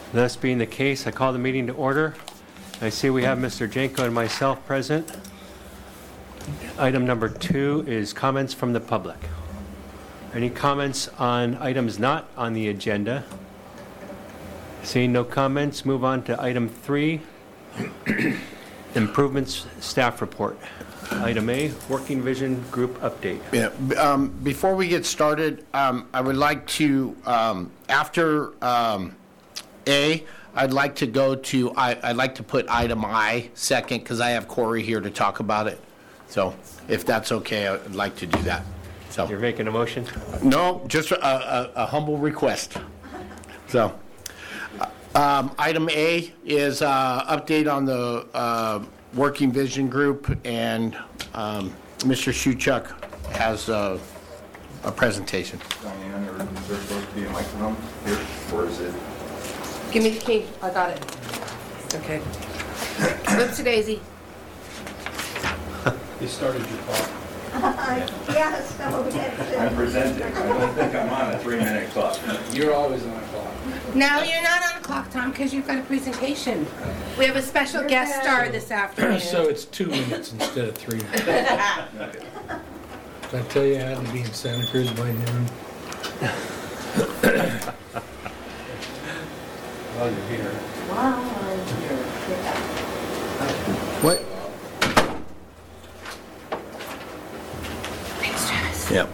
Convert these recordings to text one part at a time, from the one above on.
Thus being the case, I call the meeting to order. I see we have Mr. Janko and myself present. Item number 2 is comments from the public. Any comments on items not on the agenda? Seeing no comments, move on to item 3, improvements staff report. Item A, Working Vision Group update. Yeah. Before we get started, I would like to, after A, I'd like to go to, I'd like to put item I second because I have Corey here to talk about it. So if that's okay, I'd like to do that. So You're making a motion? No, just a humble request. So item A is update on the Working Vision Group, and Mr. Shuchuk has a presentation. Diane, or is there supposed to be a microphone here, or is it? Give me the key. I got it. Okay. Whoopsie daisy. You started your clock. Yes, so we did. I'm presenting. I don't think I'm on a 3-minute clock. You're always on a clock. No, you're not on the clock, Tom, because you've got a presentation. We have a special guest star this afternoon. So it's 2 minutes instead of 3 minutes. Did I tell you I had to be in Santa Cruz by noon? Well, you're here. Wow. What? Thanks, Travis. Yep.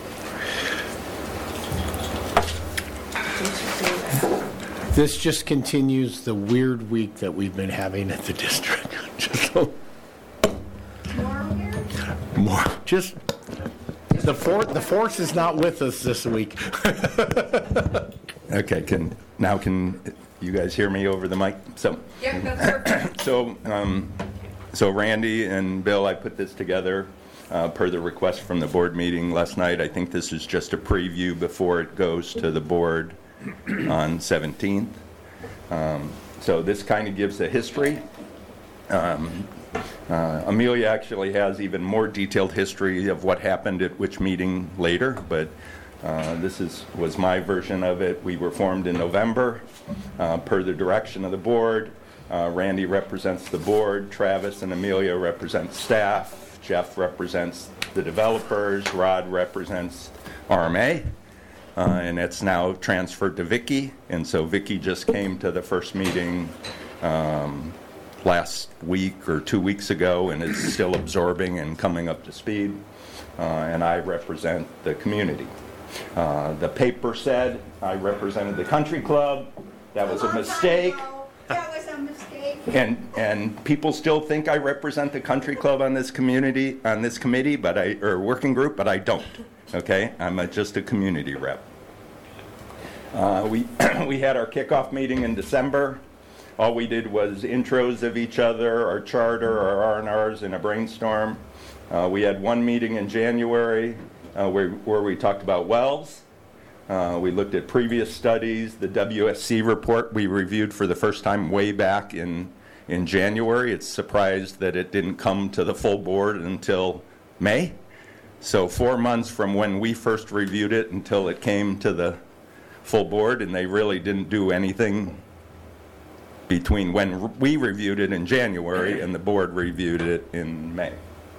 This just continues the weird week that we've been having at the district. Just so more. Just the force is not with us this week. Okay, can you guys hear me over the mic? Yep, that's perfect. So Randy and Bill, I put this together per the request from the board meeting last night. I think this is just a preview before it goes to the board on 17th. So this kind of gives a history. Amelia actually has even more detailed history of what happened at which meeting later, but this was my version of it. We were formed in November per the direction of the board. Randy represents the board, Travis and Amelia represent staff, Jeff represents the developers, Rod represents RMA, and it's now transferred to Vicky. And so Vicky just came to the first meeting last week or 2 weeks ago and is still absorbing and coming up to speed. And I represent the community. The paper said I represented the country club. That was a mistake. That was a mistake. And people still think I represent the country club on this committee, or working group, but I don't. Okay, I'm just a community rep. We had our kickoff meeting in December. All we did was intros of each other, our charter, our R&Rs, and a brainstorm. We had one meeting in January where we talked about wells. We looked at previous studies. The WSC report we reviewed for the first time way back in January. It's surprised that it didn't come to the full board until May. So 4 months from when we first reviewed it until it came to the full board, and they really didn't do anything between when we reviewed it in January and the board reviewed it in May.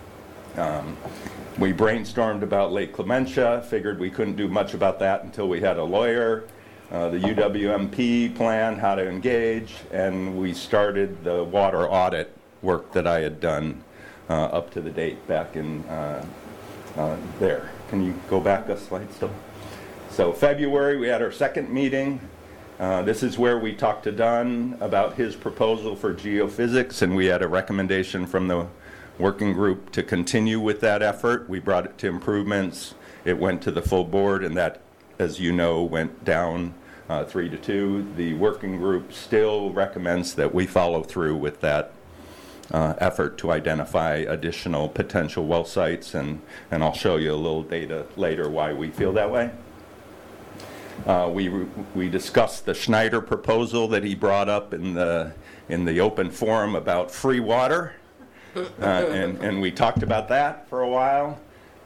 We brainstormed about Lake Clementia, figured we couldn't do much about that until we had a lawyer, the UWMP plan, how to engage, and we started the water audit work that I had done up to the date back in there. Can you go back a slide still? So February, we had our second meeting. This is where we talked to Don about his proposal for geophysics, and we had a recommendation from the working group to continue with that effort. We brought it to improvements. It went to the full board, and that, as you know, went down 3-2. The working group still recommends that we follow through with that effort to identify additional potential well sites, and I'll show you a little data later why we feel that way. We discussed the Schneider proposal that he brought up in the open forum about free water, and we talked about that for a while.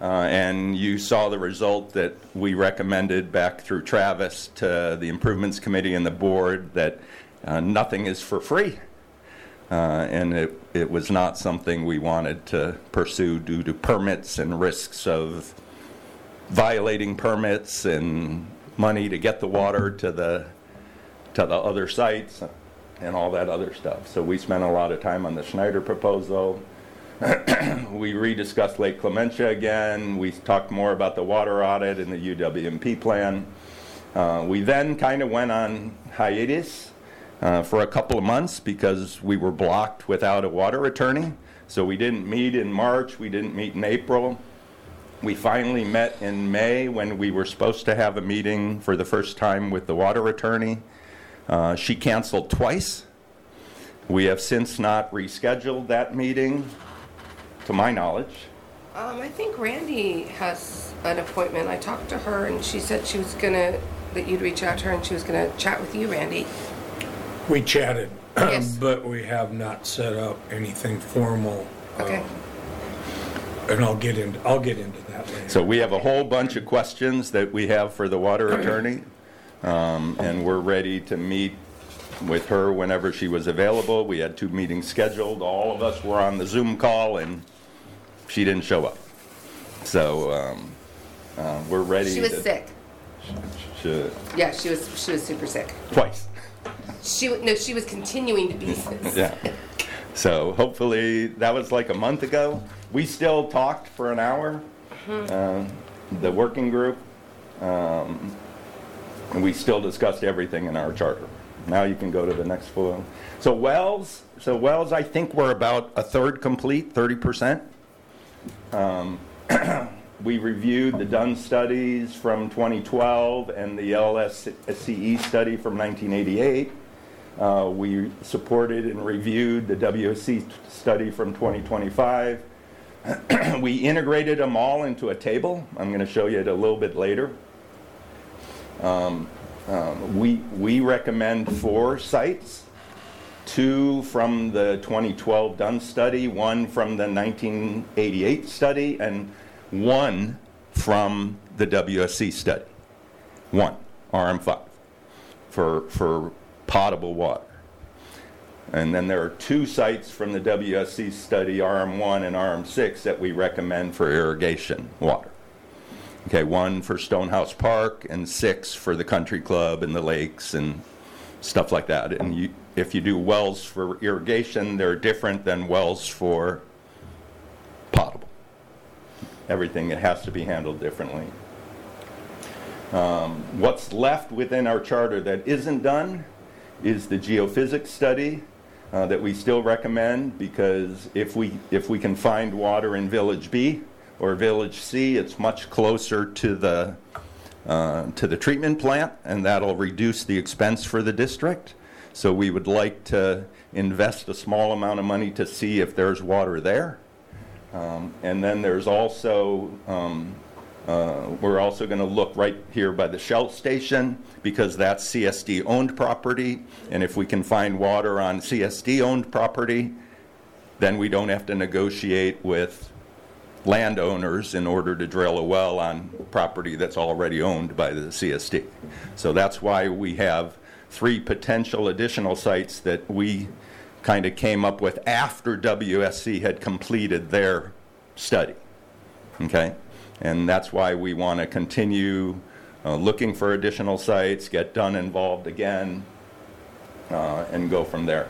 And you saw the result that we recommended back through Travis to the Improvements Committee and the board, that nothing is for free. And it was not something we wanted to pursue due to permits and risks of violating permits and money to get the water to the other sites and all that other stuff. So we spent a lot of time on the Schneider proposal. We rediscussed Lake Clementia again. We talked more about the water audit and the UWMP plan. We then kind of went on hiatus for a couple of months because we were blocked without a water attorney. So we didn't meet in March. We didn't meet in April. We finally met in May when we were supposed to have a meeting for the first time with the water attorney. She canceled twice. We have since not rescheduled that meeting, to my knowledge. I think Randy has an appointment. I talked to her and she said she was that you'd reach out to her and she was gonna chat with you, Randy. We chatted, Yes. but we have not set up anything formal. Okay. And I'll get into that later. So we have a whole bunch of questions that we have for the water attorney, and we're ready to meet with her whenever she was available. We had 2 meetings scheduled. All of us were on the Zoom call, and she didn't show up. So we're ready. She was sick. Yeah, she was super sick. Twice. She was continuing to be sick. Yeah. So hopefully, that was like a month ago. We still talked for an hour, the working group, and we still discussed everything in our charter. Now you can go to the next photo. So wells, I think we're about a third complete, 30%. We reviewed the Dunn studies from 2012 and the LSCE study from 1988. We supported and reviewed the WSC study from 2025. We integrated them all into a table. I'm going to show you it a little bit later. We recommend 4 sites, 2 from the 2012 Dunn study, 1 from the 1988 study, and 1 from the WSC study. 1, RM5, for potable water. And then there are 2 sites from the WSC study, RM1 and RM6, that we recommend for irrigation water. Okay, 1 for Stonehouse Park and 6 for the country club and the lakes and stuff like that. And if you do wells for irrigation, they're different than wells for potable. Everything, it has to be handled differently. What's left within our charter that isn't done is the geophysics study that we still recommend, because if we can find water in Village B or Village C, it's much closer to the treatment plant, and that'll reduce the expense for the district. So we would like to invest a small amount of money to see if there's water there. And then there's also, we're also going to look right here by the Shell station, because that's CSD-owned property. And if we can find water on CSD-owned property, then we don't have to negotiate with landowners in order to drill a well on property that's already owned by the CSD. So that's why we have 3 potential additional sites that we kind of came up with after WSC had completed their study. Okay? And that's why we want to continue looking for additional sites, get Dunn involved again, and go from there.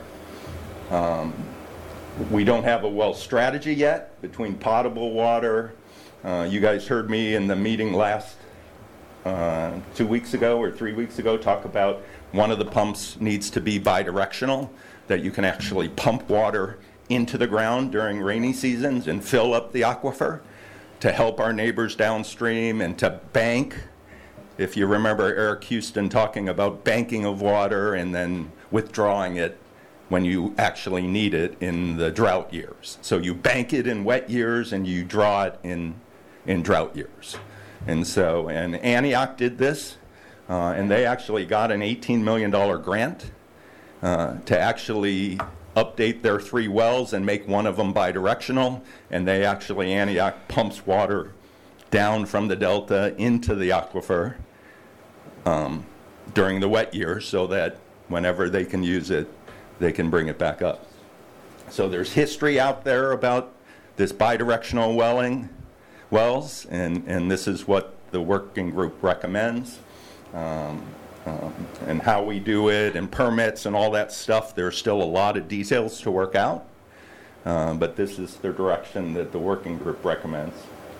We don't have a well strategy yet between potable water. You guys heard me in the meeting last 2 weeks ago or 3 weeks ago talk about one of the pumps needs to be bidirectional, that you can actually pump water into the ground during rainy seasons and fill up the aquifer to help our neighbors downstream, and to bank. If you remember Eric Houston talking about banking of water and then withdrawing it when you actually need it in the drought years. So you bank it in wet years and you draw it in drought years. And Antioch did this, and they actually got an $18 million grant to actually update their 3 wells and make one of them bidirectional. And Antioch pumps water down from the delta into the aquifer during the wet years so that whenever they can use it, they can bring it back up. So there's history out there about this bidirectional wells, and this is what the working group recommends. And how we do it and permits and all that stuff, there's still a lot of details to work out. But this is the direction that the working group recommends.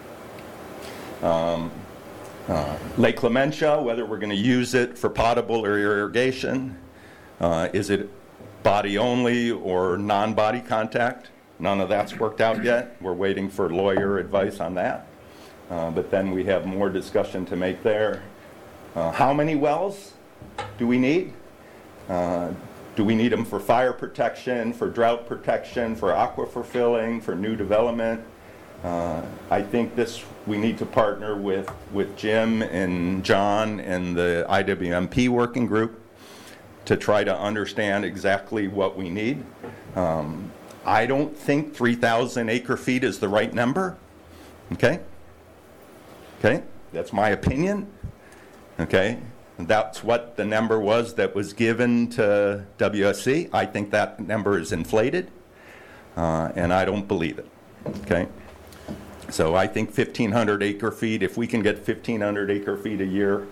Lake Clementia, whether we're going to use it for potable or irrigation. Is it body only or non-body contact? None of that's worked out yet. We're waiting for lawyer advice on that. But then we have more discussion to make there. How many wells do we need? Do we need them for fire protection, for drought protection, for aquifer filling, for new development? I think we need to partner with Jim and John and the IWMP working group to try to understand exactly what we need. I don't think 3,000 acre feet is the right number. Okay? Okay? That's my opinion. Okay? That's what the number was that was given to WSC. I think that number is inflated, and I don't believe it. Okay? So I think 1,500 acre feet, if we can get 1,500 acre feet a year,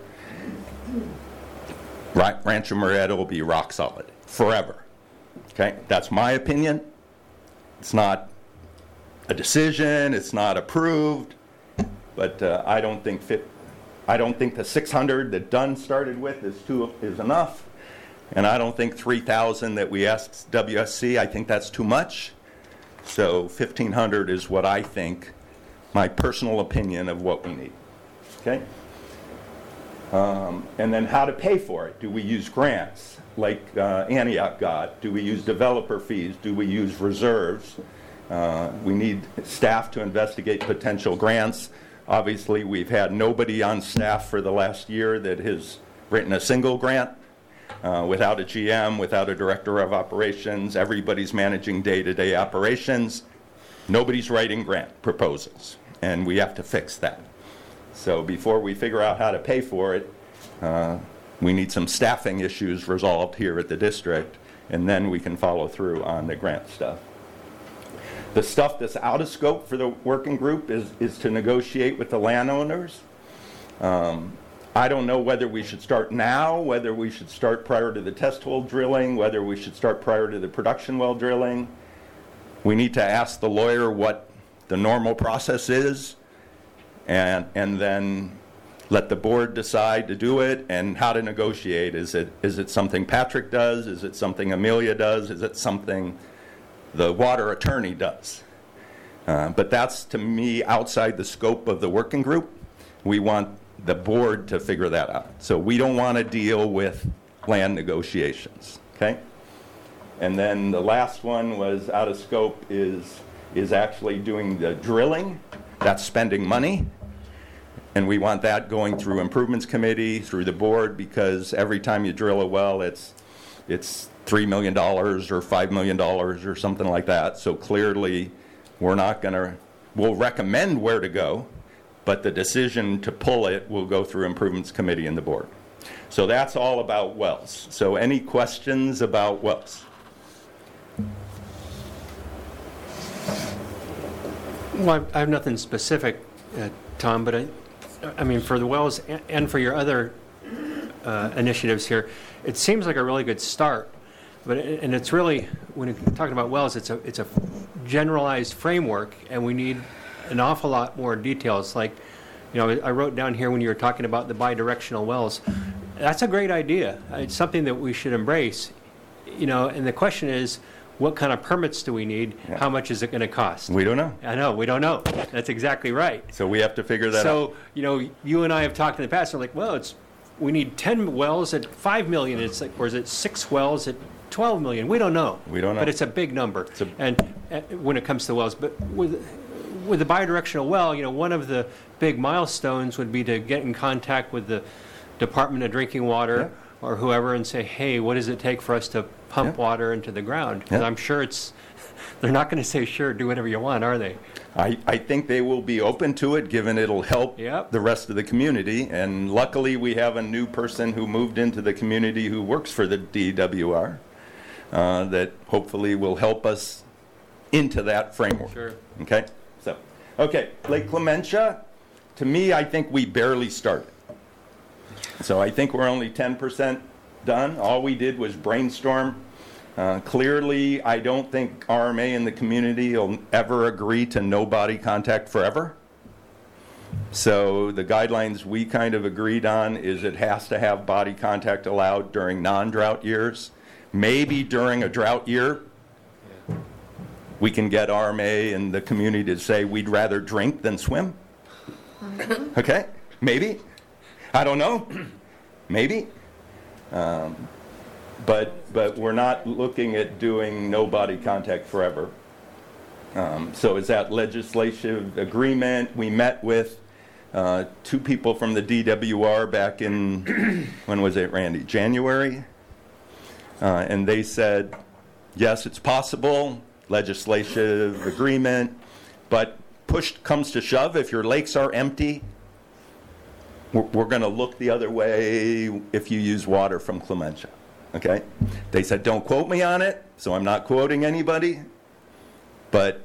Rancho Marietta will be rock solid forever. Okay? That's my opinion. It's not a decision. It's not approved. But I don't think the 600 that Dunn started with is enough. And I don't think 3,000 that we asked WSC, I think that's too much. So 1,500 is what I think, my personal opinion of what we need. Okay? And then how to pay for it. Do we use grants like Antioch got? Do we use developer fees? Do we use reserves? We need staff to investigate potential grants. Obviously, we've had nobody on staff for the last year that has written a single grant without a GM, without a director of operations. Everybody's managing day-to-day operations. Nobody's writing grant proposals, and we have to fix that. So before we figure out how to pay for it, we need some staffing issues resolved here at the district, and then we can follow through on the grant stuff. The stuff that's out of scope for the working group is to negotiate with the landowners. I don't know whether we should start now, whether we should start prior to the test hole drilling, whether we should start prior to the production well drilling. We need to ask the lawyer what the normal process is, and then let the board decide to do it and how to negotiate. Is it something Patrick does? Is it something Amelia does? Is it something the water attorney does? But that's, to me, outside the scope of the working group. We want the board to figure that out. So we don't want to deal with land negotiations, okay? And then the last one was out of scope is actually doing the drilling. That's spending money. And we want that going through improvements committee, through the board, because every time you drill a well, it's $3 million or $5 million or something like that. So clearly, we'll recommend where to go, but the decision to pull it will go through improvements committee and the board. So that's all about wells. So any questions about wells? Well, I have nothing specific, Tom, but I mean, for the wells and for your other initiatives here, it seems like a really good start. And it's really, when you're talking about wells, it's a generalized framework, and we need an awful lot more details. Like, you know, I wrote down here when you were talking about the bidirectional wells. That's a great idea. It's something that we should embrace. You know, and the question is, what kind of permits do we need? Yeah. How much is it going to cost? We don't know. I know, we don't know. That's exactly right. So we have to figure that out. So, you know, you and I have talked in the past, we're like, well, we need 10 wells at $5 million. It's like, or is it 6 wells at $12 million? We don't know. We don't know. But it's a big number. And when it comes to wells, but with the bidirectional well, you know, one of the big milestones would be to get in contact with the Department of Drinking Water, or whoever and say, hey, what does it take for us to pump Yeah. water into the ground? Because Yeah. I'm sure they're not going to say, sure, do whatever you want, are they? I think they will be open to it, given it'll help Yep. the rest of the community. And luckily, we have a new person who moved into the community who works for the DWR that hopefully will help us into that framework. Sure. Okay? So, okay, Lake Clementia, to me, I think we barely started. So I think we're only 10% done. All we did was brainstorm. Clearly, I don't think RMA and the community will ever agree to no body contact forever. So the guidelines we kind of agreed on is it has to have body contact allowed during non-drought years. Maybe during a drought year, we can get RMA and the community to say we'd rather drink than swim. Okay? Maybe. I don't know. Maybe. But we're not looking at doing no body contact forever. So is that legislative agreement? We met with 2 people from the DWR back in, when was it, Randy? January? And they said, yes, it's possible, legislative agreement, but push comes to shove, if your lakes are empty, we're going to look the other way if you use water from Clementia. Okay? They said, don't quote me on it, so I'm not quoting anybody. But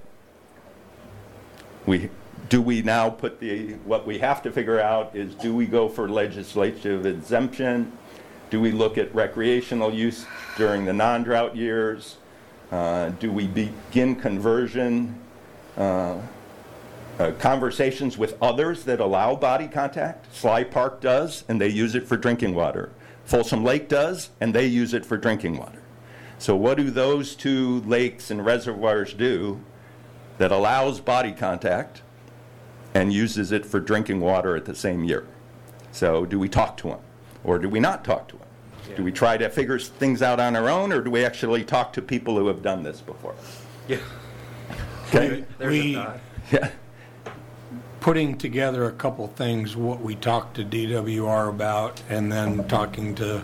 do we now put what we have to figure out is, do we go for legislative exemption? Do we look at recreational use during the non-drought years? Do we begin conversion? Conversations with others that allow body contact. Sly Park does, and they use it for drinking water. Folsom Lake does, and they use it for drinking water. So what do those 2 lakes and reservoirs do that allows body contact and uses it for drinking water at the same year? So do we talk to them, or do we not talk to them? Yeah. Do we try to figure things out on our own, or do we actually talk to people who have done this before? Yeah. Okay? There's a thought. Yeah. Putting together a couple things, what we talked to DWR about, and then talking to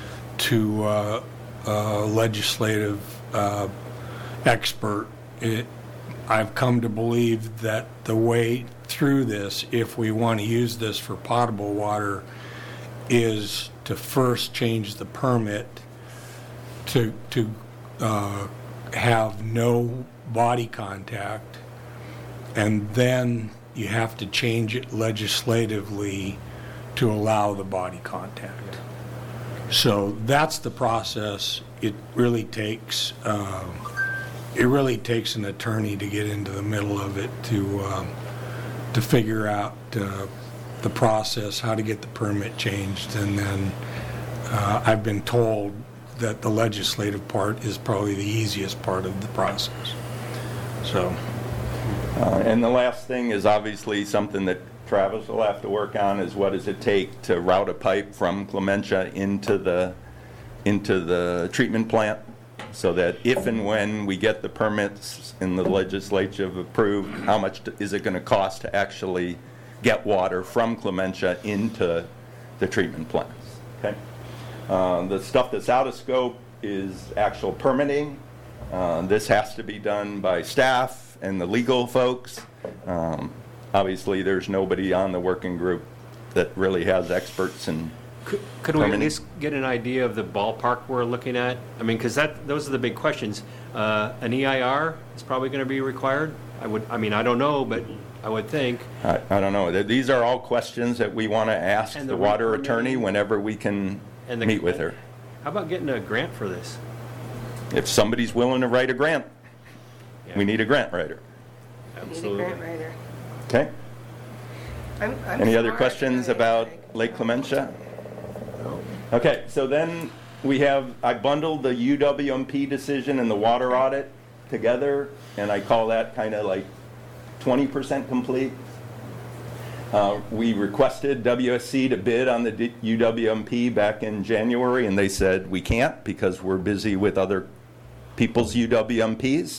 legislative expert, I've come to believe that the way through this, if we want to use this for potable water, is to first change the permit to have no body contact, and then you have to change it legislatively to allow the body contact. So that's the process. It really takes an attorney to get into the middle of it to figure out the process, how to get the permit changed, and then I've been told that the legislative part is probably the easiest part of the process. So. And the last thing is obviously something that Travis will have to work on, is what does it take to route a pipe from Clementia into the treatment plant, so that if and when we get the permits in the legislature approved, how much is it going to cost to actually get water from Clementia into the treatment plants? Okay. The stuff that's out of scope is actual permitting. This has to be done by staff and the legal folks. Obviously, there's nobody on the working group that really has experts in Could we at permitting. least get an idea of the ballpark we're looking at? I mean, because those are the big questions. An EIR is probably going to be required. I don't know, but I would think. I don't know. These are all questions that we want to ask And the the water re-permitting. attorney whenever we can And meet with her. How about getting a grant for this? If somebody's willing to write a grant, Yeah. we need a grant writer. Need a Absolutely. grant writer. Okay? I'm Any other smart, questions right? about Lake Clementia? Okay, so then I bundled the UWMP decision and the water audit together, and I call that kind of like 20% complete. We requested WSC to bid on the UWMP back in January, and they said we can't because we're busy with other people's UWMPs.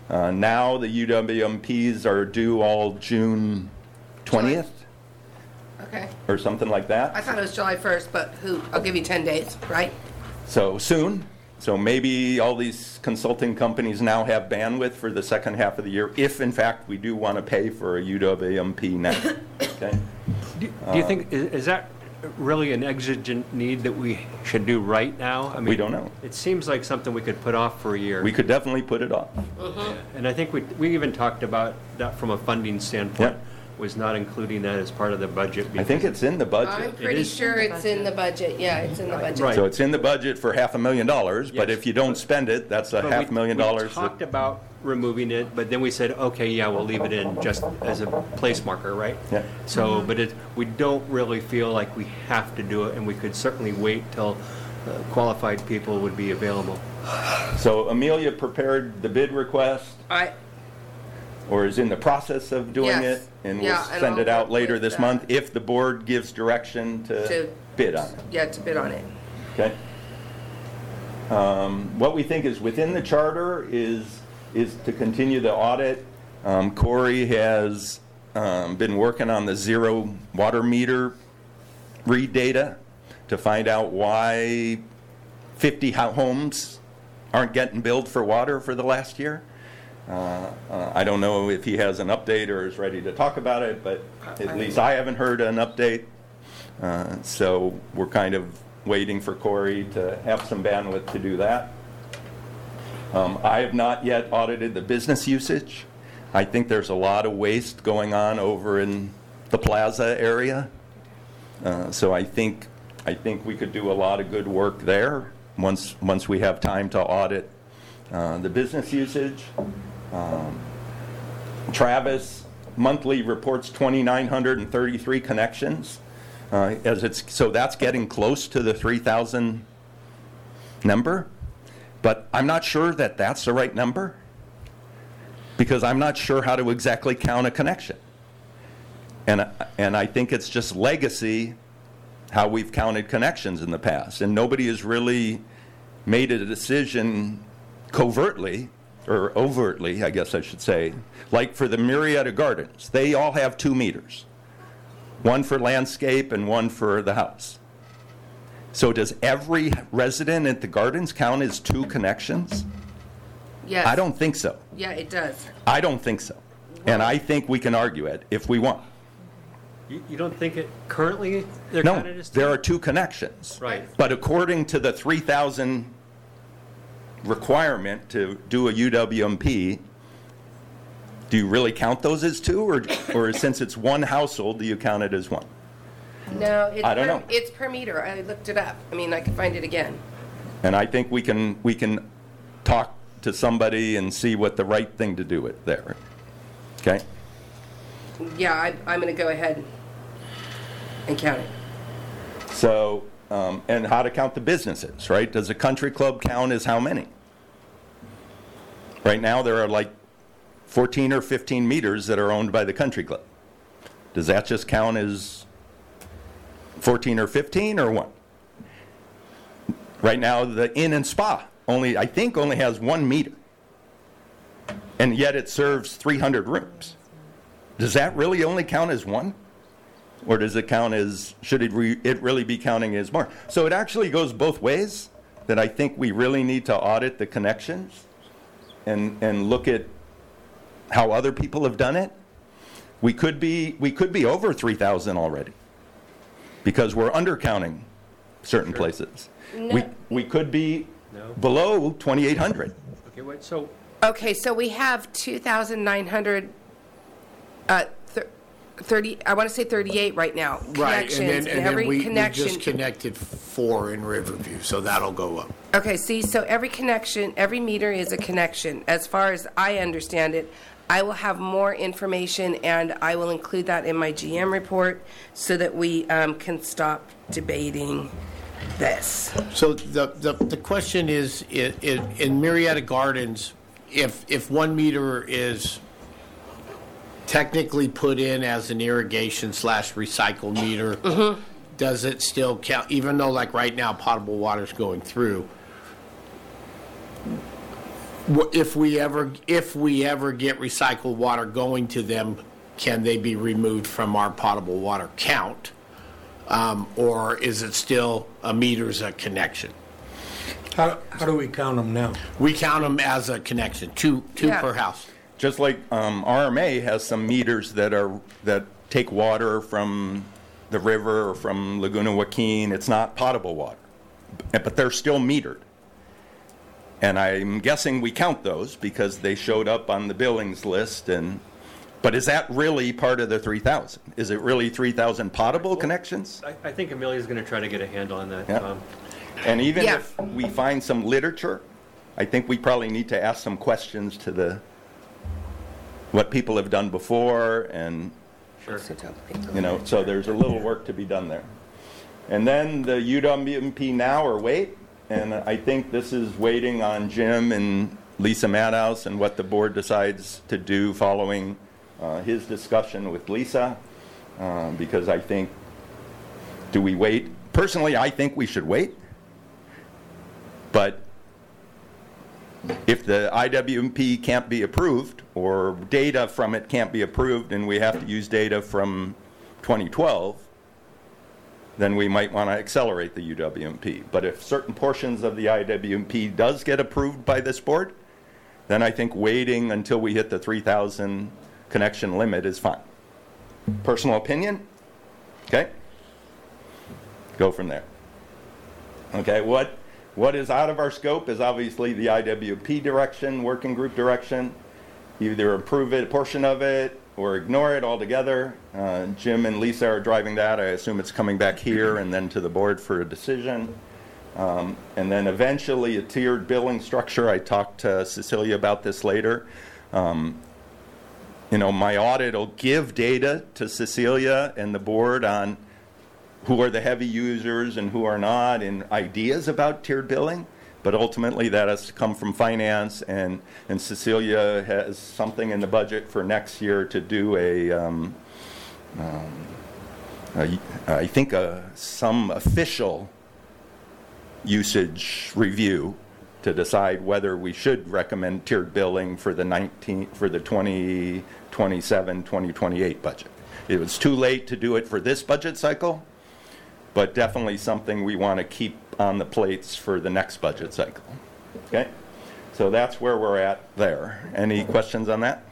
Now the UWMPs are due all June 20th. Okay. or something like that. I thought it was July 1st, but I'll give you 10 days, right? So soon. So maybe all these consulting companies now have bandwidth for the second half of the year, if in fact we do want to pay for a UWMP now. Okay? Do you think, is that really an exigent need that we should do right now? I mean, We don't know. It seems like something we could put off for a year. We could definitely put it off. And I think we even talked about that from a funding standpoint, was not including that as part of the budget. I think it's in the I'm budget. pretty is sure it's in the budget. Yeah, it's in the budget. Right. So it's in the budget for $500,000, but Yes. if you don't spend it, that's a But $500,000. We talked about removing it, but then we said, okay, yeah, we'll leave it in just as a place marker, right? Yeah. So, but we don't really feel like we have to do it, and we could certainly wait till qualified people would be available. So Amelia prepared the bid request, or is in the process of doing Yes. it, and Yeah, we'll and send I'll it out work later with this that. month if the board gives direction to To- bid on it. Yeah, to bid on it. Okay? What we think is within the charter is to continue the audit. Corey has been working on the zero water meter read data to find out why 50 homes aren't getting billed for water for the last year. I don't know if he has an update or is ready to talk about it, but at least I haven't heard an update. So we're kind of waiting for Corey to have some bandwidth to do that. I have not yet audited the business usage. I think there's a lot of waste going on over in the plaza area. So I think we could do a lot of good work there once we have time to audit the business usage. Travis monthly reports 2,933 connections. So that's getting close to the 3,000 number, but I'm not sure that that's the right number, because I'm not sure how to exactly count a connection. And I think it's just legacy how we've counted connections in the past, and nobody has really made a decision covertly, or overtly, I guess I should say, like for the Murrieta Gardens. They all have 2 meters. One for landscape and one for the house. So does every resident at the gardens count as 2 connections? Yes. I don't think so. Yeah, it does. I don't think so. And I think we can argue it if we want. You don't think it currently they're No, counted as there are 2 connections. Right. But according to the 3,000 requirement to do a UWMP, do you really count those as 2, or since it's 1 household, do you count it as 1? No, it's I don't know. It's per meter. I looked it up. I mean, I can find it again. And I think we can talk to somebody and see what the right thing to do it there. Okay? Yeah, I'm going to go ahead and count it. So, and how to count the businesses, right? Does a country club count as how many? Right now, there are like 14 or 15 meters that are owned by the country club. Does that just count as 14 or 15 or what? Right now, the Inn and Spa I think only has 1 meter. And yet it serves 300 rooms. Does that really only count as 1? Or does it count as, should it really be counting as more? So it actually goes both ways, that I think we really need to audit the connections and look at how other people have done it. We could be over 3,000 already, because we're undercounting certain places. We could be below 2,800. Okay, wait, so Okay, so we have 2,900, 30, I want to say 38 right now. Right, Connections, and then we connection. just connected 4 in Riverview, so that'll go up. Okay, see, so every connection, every meter is a connection. As far as I understand it, I will have more information, and I will include that in my GM report so that we can stop debating this. So the question is, in Murrieta Gardens, if 1 meter is technically put in as an irrigation / recycle meter, does it still count, even though like right now potable water's going through? If we ever get recycled water going to them can they be removed from our potable water count? Or is it still a meter's a connection? How do we count them now? We count them as a connection, two Yeah. per house. Just like RMA has some meters that take water from the river or from Laguna Joaquin. It's not potable water, but they're still metered. And I'm guessing we count those because they showed up on the billings list. But is that really part of the 3,000? Is it really 3,000 potable connections? I think Amelia's going to try to get a handle on that, Yeah. Tom. And even Yeah. if we find some literature, I think we probably need to ask some questions to what people have done before, and Sure. so there's a little work to be done there. And then the UWMP now or wait, and I think this is waiting on Jim and Lisa Madhouse and what the board decides to do following his discussion with Lisa, because I think, do we wait? Personally, I think we should wait. But if the IWMP can't be approved, or data from it can't be approved, and we have to use data from 2012, then we might want to accelerate the UWMP. But if certain portions of the IWMP does get approved by this board, then I think waiting until we hit the 3,000 connection limit is fine. Personal opinion? Okay? Go from there. Okay, what is out of our scope is obviously the IWP direction, working group direction. Either approve it, a portion of it, or ignore it altogether. Jim and Lisa are driving that. I assume it's coming back here and then to the board for a decision. And then eventually a tiered billing structure. I talked to Cecilia about this later. My audit will give data to Cecilia and the board on who are the heavy users and who are not, and ideas about tiered billing. But ultimately, that has to come from finance, and Cecilia has something in the budget for next year to do some official usage review to decide whether we should recommend tiered billing for the 2027, 2028 budget. It was too late to do it for this budget cycle, but definitely something we want to keep on the plates for the next budget cycle. Okay? So that's where we're at there. Any questions on that?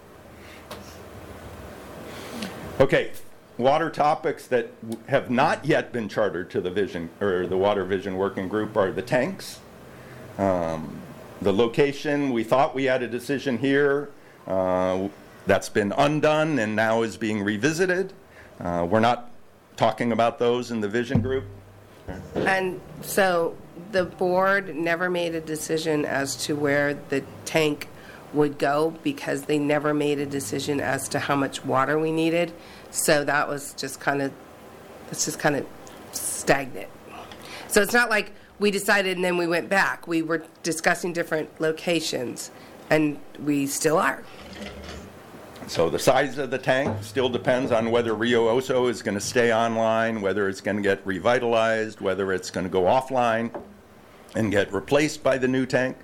Okay, water topics that have not yet been chartered to the vision, or the Water Vision Working Group, are the tanks. The location, we thought we had a decision here. That's been undone and now is being revisited. We're not talking about those in the vision group. And so the board never made a decision as to where the tank would go because they never made a decision as to how much water we needed. So that was just kind of stagnant. So it's not like we decided and then we went back. We were discussing different locations, and we still are. So the size of the tank still depends on whether Rio Oso is going to stay online, whether it's going to get revitalized, whether it's going to go offline and get replaced by the new tank.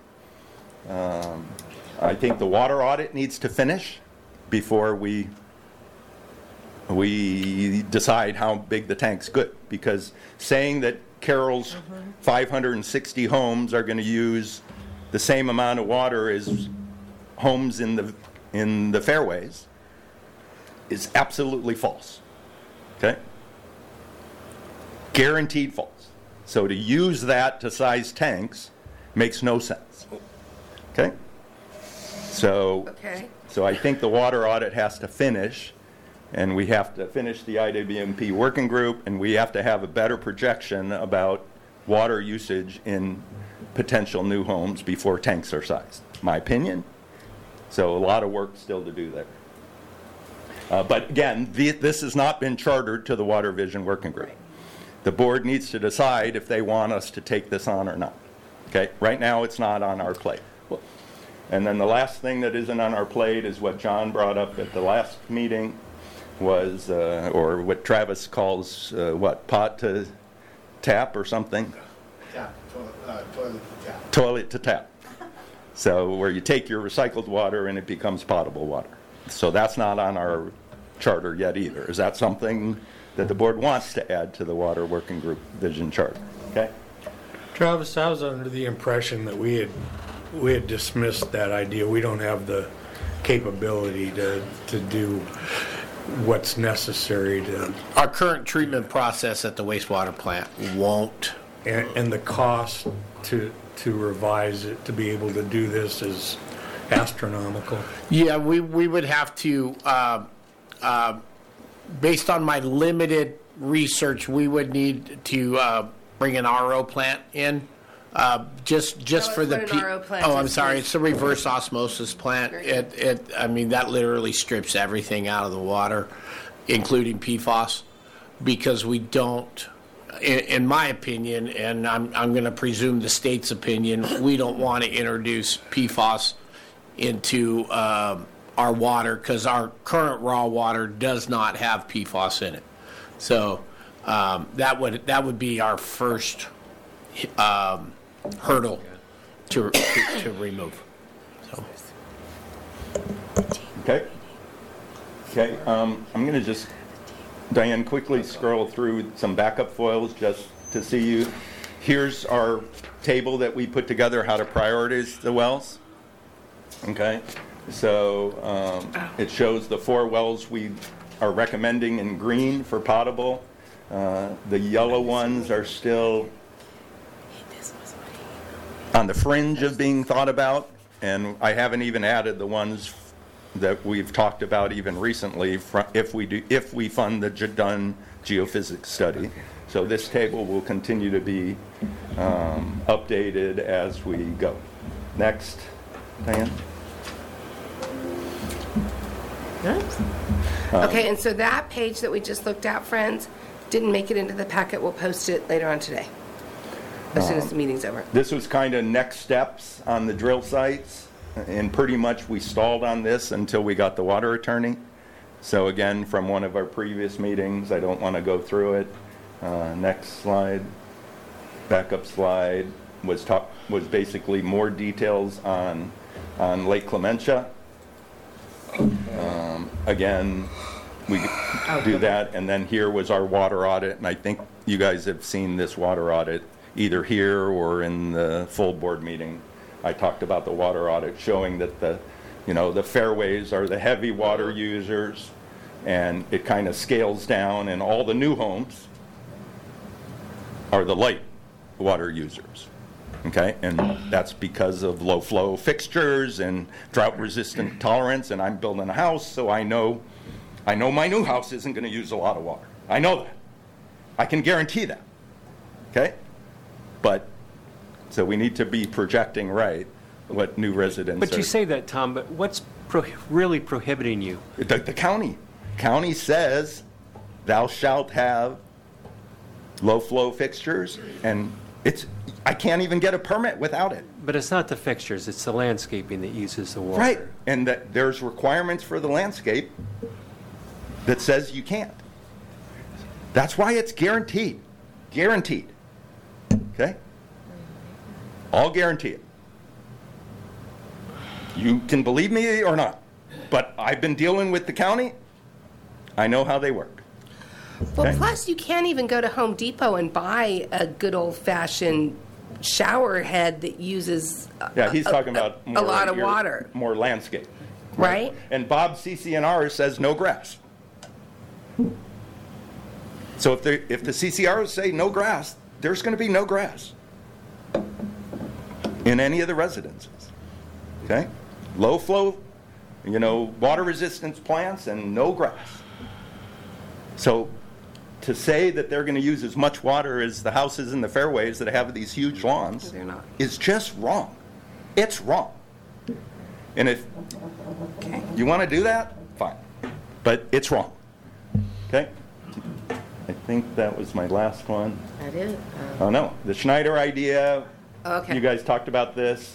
I think the water audit needs to finish before we decide how big the tank's good, because saying that Carroll's 560 homes are going to use the same amount of water as homes in the fairways is absolutely false. Okay? Guaranteed false. So to use that to size tanks makes no sense. Okay? So I think the water audit has to finish, and we have to finish the IWMP working group, and we have to have a better projection about water usage in potential new homes before tanks are sized. My opinion. So a lot of work still to do there. But again, this has not been chartered to the Water Vision Working Group. The board needs to decide if they want us to take this on or not. Okay? Right now, it's not on our plate. And then the last thing that isn't on our plate is what John brought up at the last meeting was, or what Travis calls, pot to tap or something? Tap, toilet to tap. Toilet to tap. So where you take your recycled water and it becomes potable water. So that's not on our charter yet either. Is that something that the board wants to add to the Water Working Group Vision Charter? Okay? Travis, I was under the impression that we had dismissed that idea. We don't have the capability to do what's necessary to, Our current treatment process at the wastewater plant won't. and the cost to revise it, to be able to do this is astronomical. Yeah, we would have to, based on my limited research, we would need to bring an RO plant in, just for the. it's not an RO plant, Oh, I'm it's sorry, just- it's a reverse osmosis plant. I mean, that literally strips everything out of the water, including PFAS, because we don't, in my opinion, and I'm going to presume the state's opinion, we don't want to introduce PFAS into our water because our current raw water does not have PFAS in it. So that would be our first hurdle to remove. So. Okay. Okay. I'm going to just, Diane, quickly scroll through some backup foils just to see you. Here's our table that we put together, how to prioritize the wells. Okay. So it shows the 4 wells we are recommending in green for potable. The yellow ones are still on the fringe of being thought about, and I haven't even added the ones that we've talked about even recently if we fund the Dunn geophysics study. So this table will continue to be updated as we go. Next, Diane. Okay, and so that page that we just looked at, friends, didn't make it into the packet. We'll post it later on today, as soon as the meeting's over. This was kind of next steps on the drill sites, and pretty much we stalled on this until we got the water attorney. So again, from one of our previous meetings, I don't want to go through it. Next slide, backup slide, was basically more details on Lake Clementia. Again, we do that, and then here was our water audit, and I think you guys have seen this water audit either here or in the full board meeting. I talked about the water audit showing that the fairways are the heavy water users, and it kind of scales down, and all the new homes are the light water users. Okay, and that's because of low flow fixtures and drought resistant tolerance, and I'm building a house, so I know my new house isn't going to use a lot of water. I know that. I can guarantee that. Okay? But, so we need to be projecting right what new residents But are. you say that, Tom, but what's really prohibiting you? The county. County says thou shalt have low flow fixtures, and I can't even get a permit without it. But it's not the fixtures, it's the landscaping that uses the water. Right, and that there's requirements for the landscape that says you can't. That's why it's guaranteed. Guaranteed. Okay? I'll guarantee it. You can believe me or not, but I've been dealing with the county. I know how they work. Well, Okay. plus you can't even go to Home Depot and buy a good old-fashioned shower head that uses Yeah, he's talking about a lot of water, more landscape. right? And Bob CCNR says no grass. So if the CCRs say no grass, there's going to be no grass in any of the residences. Okay? Low flow, water resistance plants and no grass. So to say that they're going to use as much water as the houses in the fairways that have these huge lawns They're not. is just wrong. It's wrong. And if Okay. you want to do that, fine. But it's wrong. Okay? I think that was my last one. That is. Oh, no. The Schneider idea. Okay. You guys talked about this.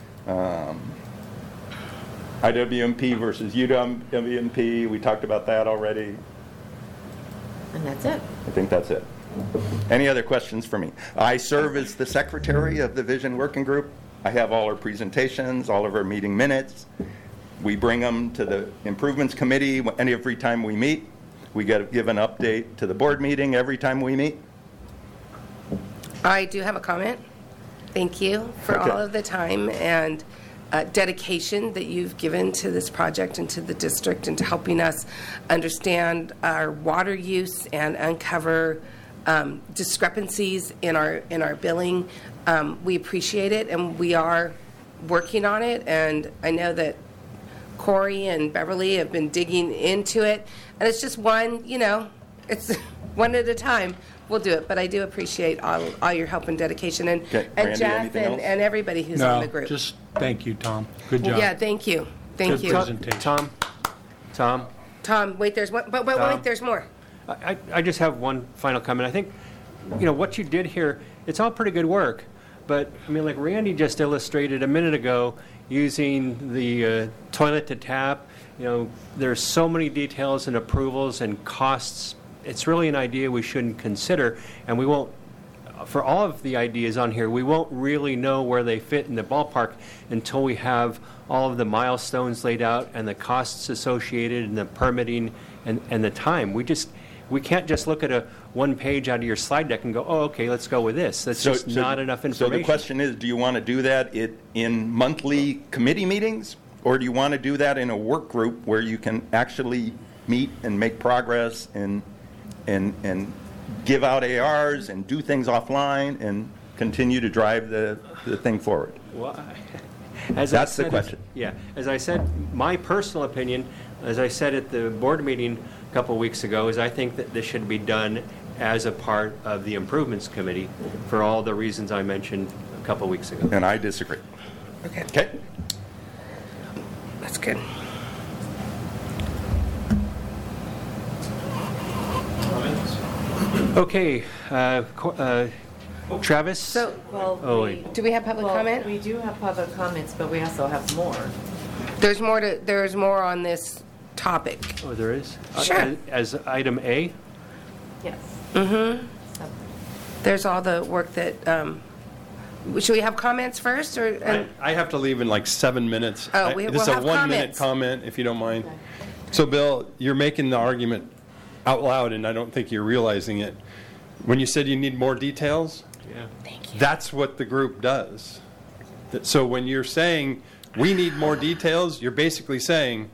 IWMP versus UWMP. We talked about that already. And that's it. I think that's it. Any other questions for me? I serve as the secretary of the Vision Working Group. I have all our presentations, all of our meeting minutes. We bring them to the Improvements Committee every time we meet. We got to give an update to the board meeting every time we meet. I do have a comment. Thank you for Okay. all of the time and dedication that you've given to this project and to the district and to helping us understand our water use and uncover discrepancies in our billing. We appreciate it, and we are working on it, and I know that Corey and Beverly have been digging into it, and it's just one, it's one at a time. We'll do it, but I do appreciate all your help and dedication, and, Okay, and Randy, Jeff anything else? and everybody who's on the No, group. just thank you, Tom. Good job. Yeah, thank you. Thank Good you. presentation. Tom, Tom, wait, there's one, but wait, Tom? there's more. I just have one final comment. I think, what you did here, it's all pretty good work, but, like Randy just illustrated a minute ago, using the toilet to tap, there's so many details and approvals and costs. It's really an idea we shouldn't consider, and we won't, for all of the ideas on here, we won't really know where they fit in the ballpark until we have all of the milestones laid out and the costs associated and the permitting and the time. We can't just look at a one page out of your slide deck and go, oh, okay, let's go with this. That's just not enough information. So the question is, do you want to do that in monthly committee meetings? Or do you want to do that in a work group where you can actually meet and make progress and give out ARs and do things offline and continue to drive the thing forward? Well, That's the question. Yeah. As I said, my personal opinion, as I said at the board meeting a couple weeks ago, is I think that this should be done as a part of the Improvements Committee for all the reasons I mentioned a couple weeks ago. And I disagree. Okay, Okay? that's good. Okay, Travis? So, Well, Oh, we- wait. do we have public well, comment? We do have public comments, but we also have more. There's more on this topic. Oh, there is? Sure. As item A? Yes. There's all the work that, should we have comments first, or? I have to leave in like 7 minutes. Oh, I- we'll This is a have 1-minute comments. comment, if you don't mind. So, Bill, you're making the argument out loud, and I don't think you're realizing it. When you said you need more details, Yeah. that's what the group does. So when you're saying, we need more details, you're basically saying,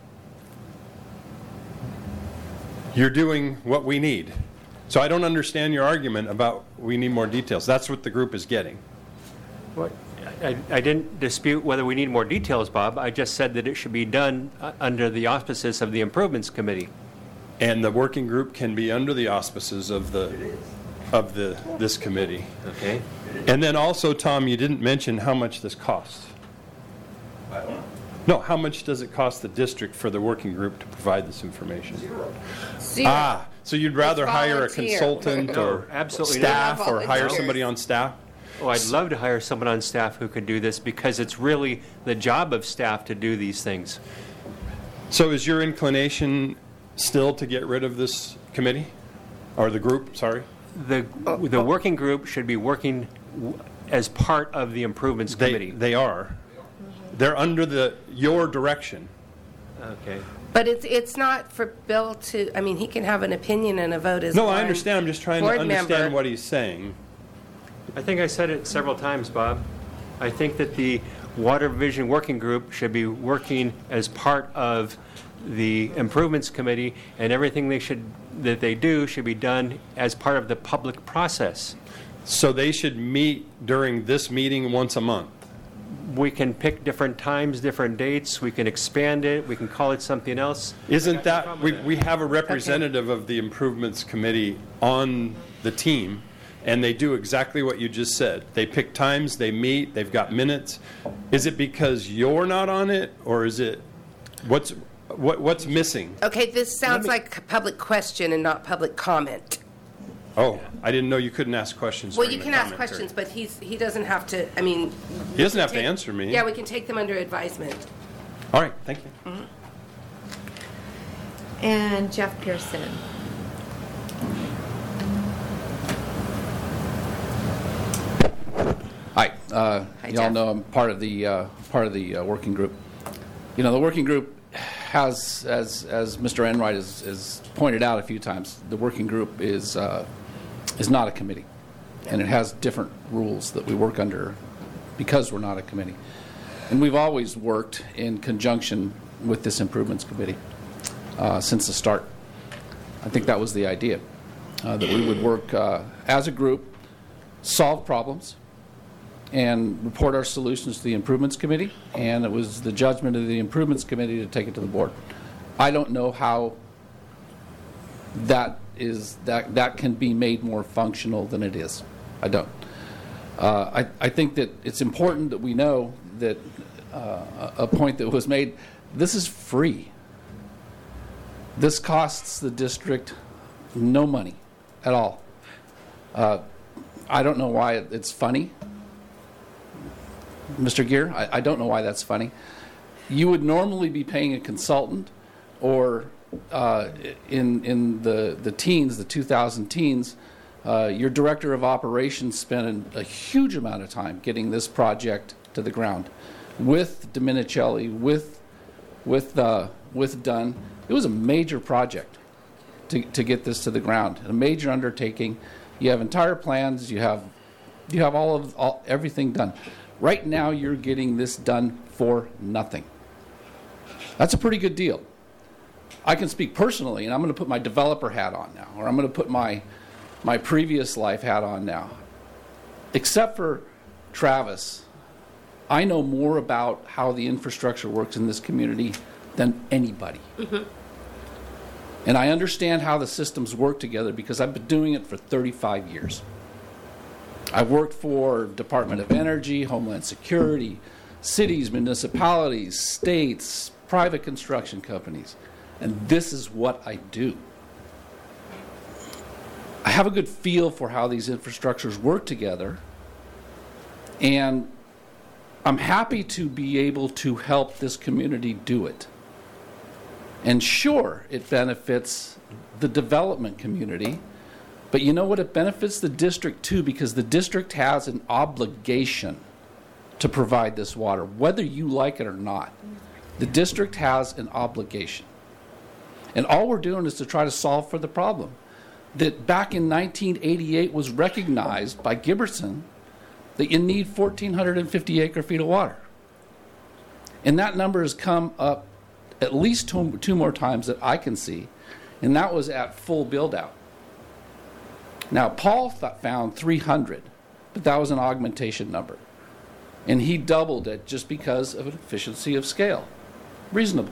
you're doing what we need. So I don't understand your argument about we need more details. That's what the group is getting. What? I didn't dispute whether we need more details, Bob. I just said that it should be done under the auspices of the Improvements Committee. And the working group can be under the auspices of this committee. Okay? And then also, Tom, you didn't mention how much this costs. No, how much does it cost the district for the working group to provide this information? Zero. So you'd rather It's hire a volunteer. consultant No, or absolutely not. staff or hire Volunteers. somebody on staff? Oh, I'd love to hire someone on staff who could do this because it's really the job of staff to do these things. So is your inclination still to get rid of this committee? Or the group, sorry? The working group should be working as part of the Improvements Committee. They are. They're under your direction. Okay. But it's not for Bill to, he can have an opinion and a vote as No, one I understand. I'm just trying to board understand member. what he's saying. I think I said it several times, Bob. I think that the Water Vision Working Group should be working as part of the Improvements Committee, and everything that they do should be done as part of the public process. So they should meet during this meeting once a month. We can pick different times, different dates, we can expand it, we can call it something else. Isn't that, we have a representative of the Improvements Committee on the team, and they do exactly what you just said. They pick times, they meet, they've got minutes. Is it because you're not on it, or is it, what's missing? Okay, this sounds like a public question and not public comment. Oh, I didn't know you couldn't ask questions Well, during you the can ask comment questions, period. but he doesn't have to, He doesn't have to answer me. Yeah, we can take them under advisement. All right, thank you. And Jeff Pearson. Hi. Hi, Y'all Jeff. know I'm part of the working group. the working group has, as Mr. Enright has pointed out a few times, the working group is not a committee, and it has different rules that we work under because we're not a committee. And we've always worked in conjunction with this improvements committee since the start. I think that was the idea, that we would work as a group, solve problems, and report our solutions to the improvements committee, and it was the judgment of the improvements committee to take it to the board. I don't know how that can be made more functional than it is. I don't. I think that it's important that we know that a point that was made, this is free. This costs the district no money at all. I don't know why it's funny. Mr. Gear, I don't know why that's funny. You would normally be paying a consultant, or in the teens, the 2000 teens, your director of operations spent a huge amount of time getting this project to the ground with Dominicelli, with Dunn. It was a major project to get this to the ground, a major undertaking. You have entire plans. You have everything done. Right now, you're getting this done for nothing. That's a pretty good deal. I can speak personally, and I'm going to put my developer hat on now, or I'm going to put my previous life hat on now. Except for Travis, I know more about how the infrastructure works in this community than anybody. Mm-hmm. And I understand how the systems work together because I've been doing it for 35 years. I've worked for Department of Energy, Homeland Security, cities, municipalities, states, private construction companies, and this is what I do. I have a good feel for how these infrastructures work together, and I'm happy to be able to help this community do it. And sure, it benefits the development community, but you know what? It benefits the district too, because the district has an obligation to provide this water, whether you like it or not. The district has an obligation. And all we're doing is to try to solve for the problem that back in 1988 was recognized by Giberson that you need 1,450 acre-feet of water. And that number has come up at least two more times that I can see, and that was at full build-out. Now, Paul found 300, but that was an augmentation number. And he doubled it just because of an efficiency of scale. Reasonable.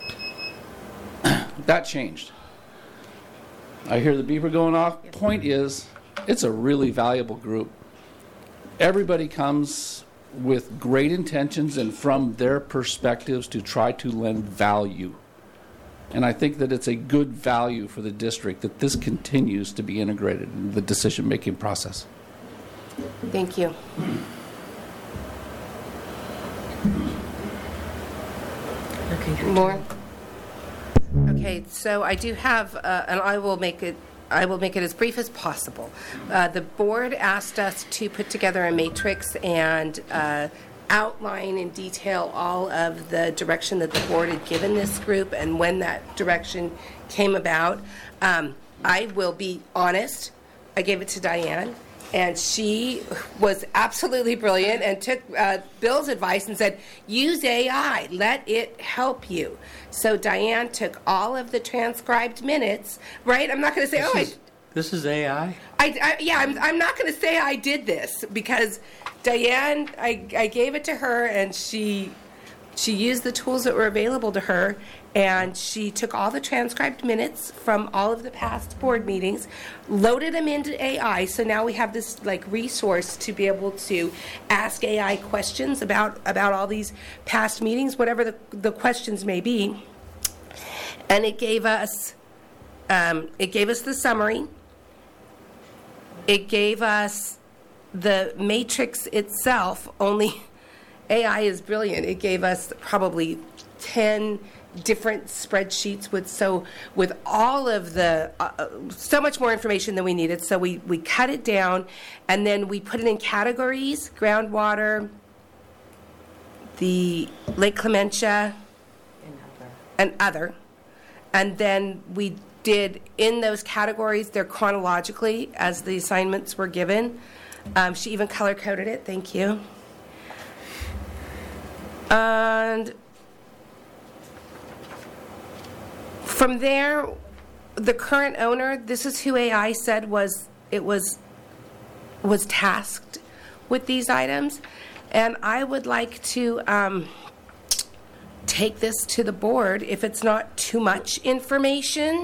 That changed. I hear the beeper going off. Point is, it's a really valuable group. Everybody comes with great intentions and from their perspectives to try to lend value. And I think that it's a good value for the district that this continues to be integrated in the decision-making process. Thank you. Okay. More? Okay, so I do have, and I will make it as brief as possible. The board asked us to put together a matrix and outline in detail all of the direction that the board had given this group and when that direction came about. I will be honest, I gave it to Diane, and she was absolutely brilliant and took Bill's advice and said, use AI, let it help you. So Diane took all of the transcribed minutes, right? I'm not going to say, This is AI? I'm not going to say I did this because Diane, I gave it to her and she used the tools that were available to her, and she took all the transcribed minutes from all of the past board meetings, loaded them into AI, so now we have this resource to be able to ask AI questions about all these past meetings, whatever the questions may be. And it gave us the summary. It gave us the matrix itself, only AI is brilliant. It gave us probably 10 different spreadsheets with all of the so much more information than we needed. So we cut it down, and then we put it in categories: groundwater, the Lake Clementia, and other. And then we did, in those categories, they're chronologically as the assignments were given. She even color-coded it, thank you. And from there, the current owner, this is who AI said was tasked with these items. And I would like to take this to the board if it's not too much information,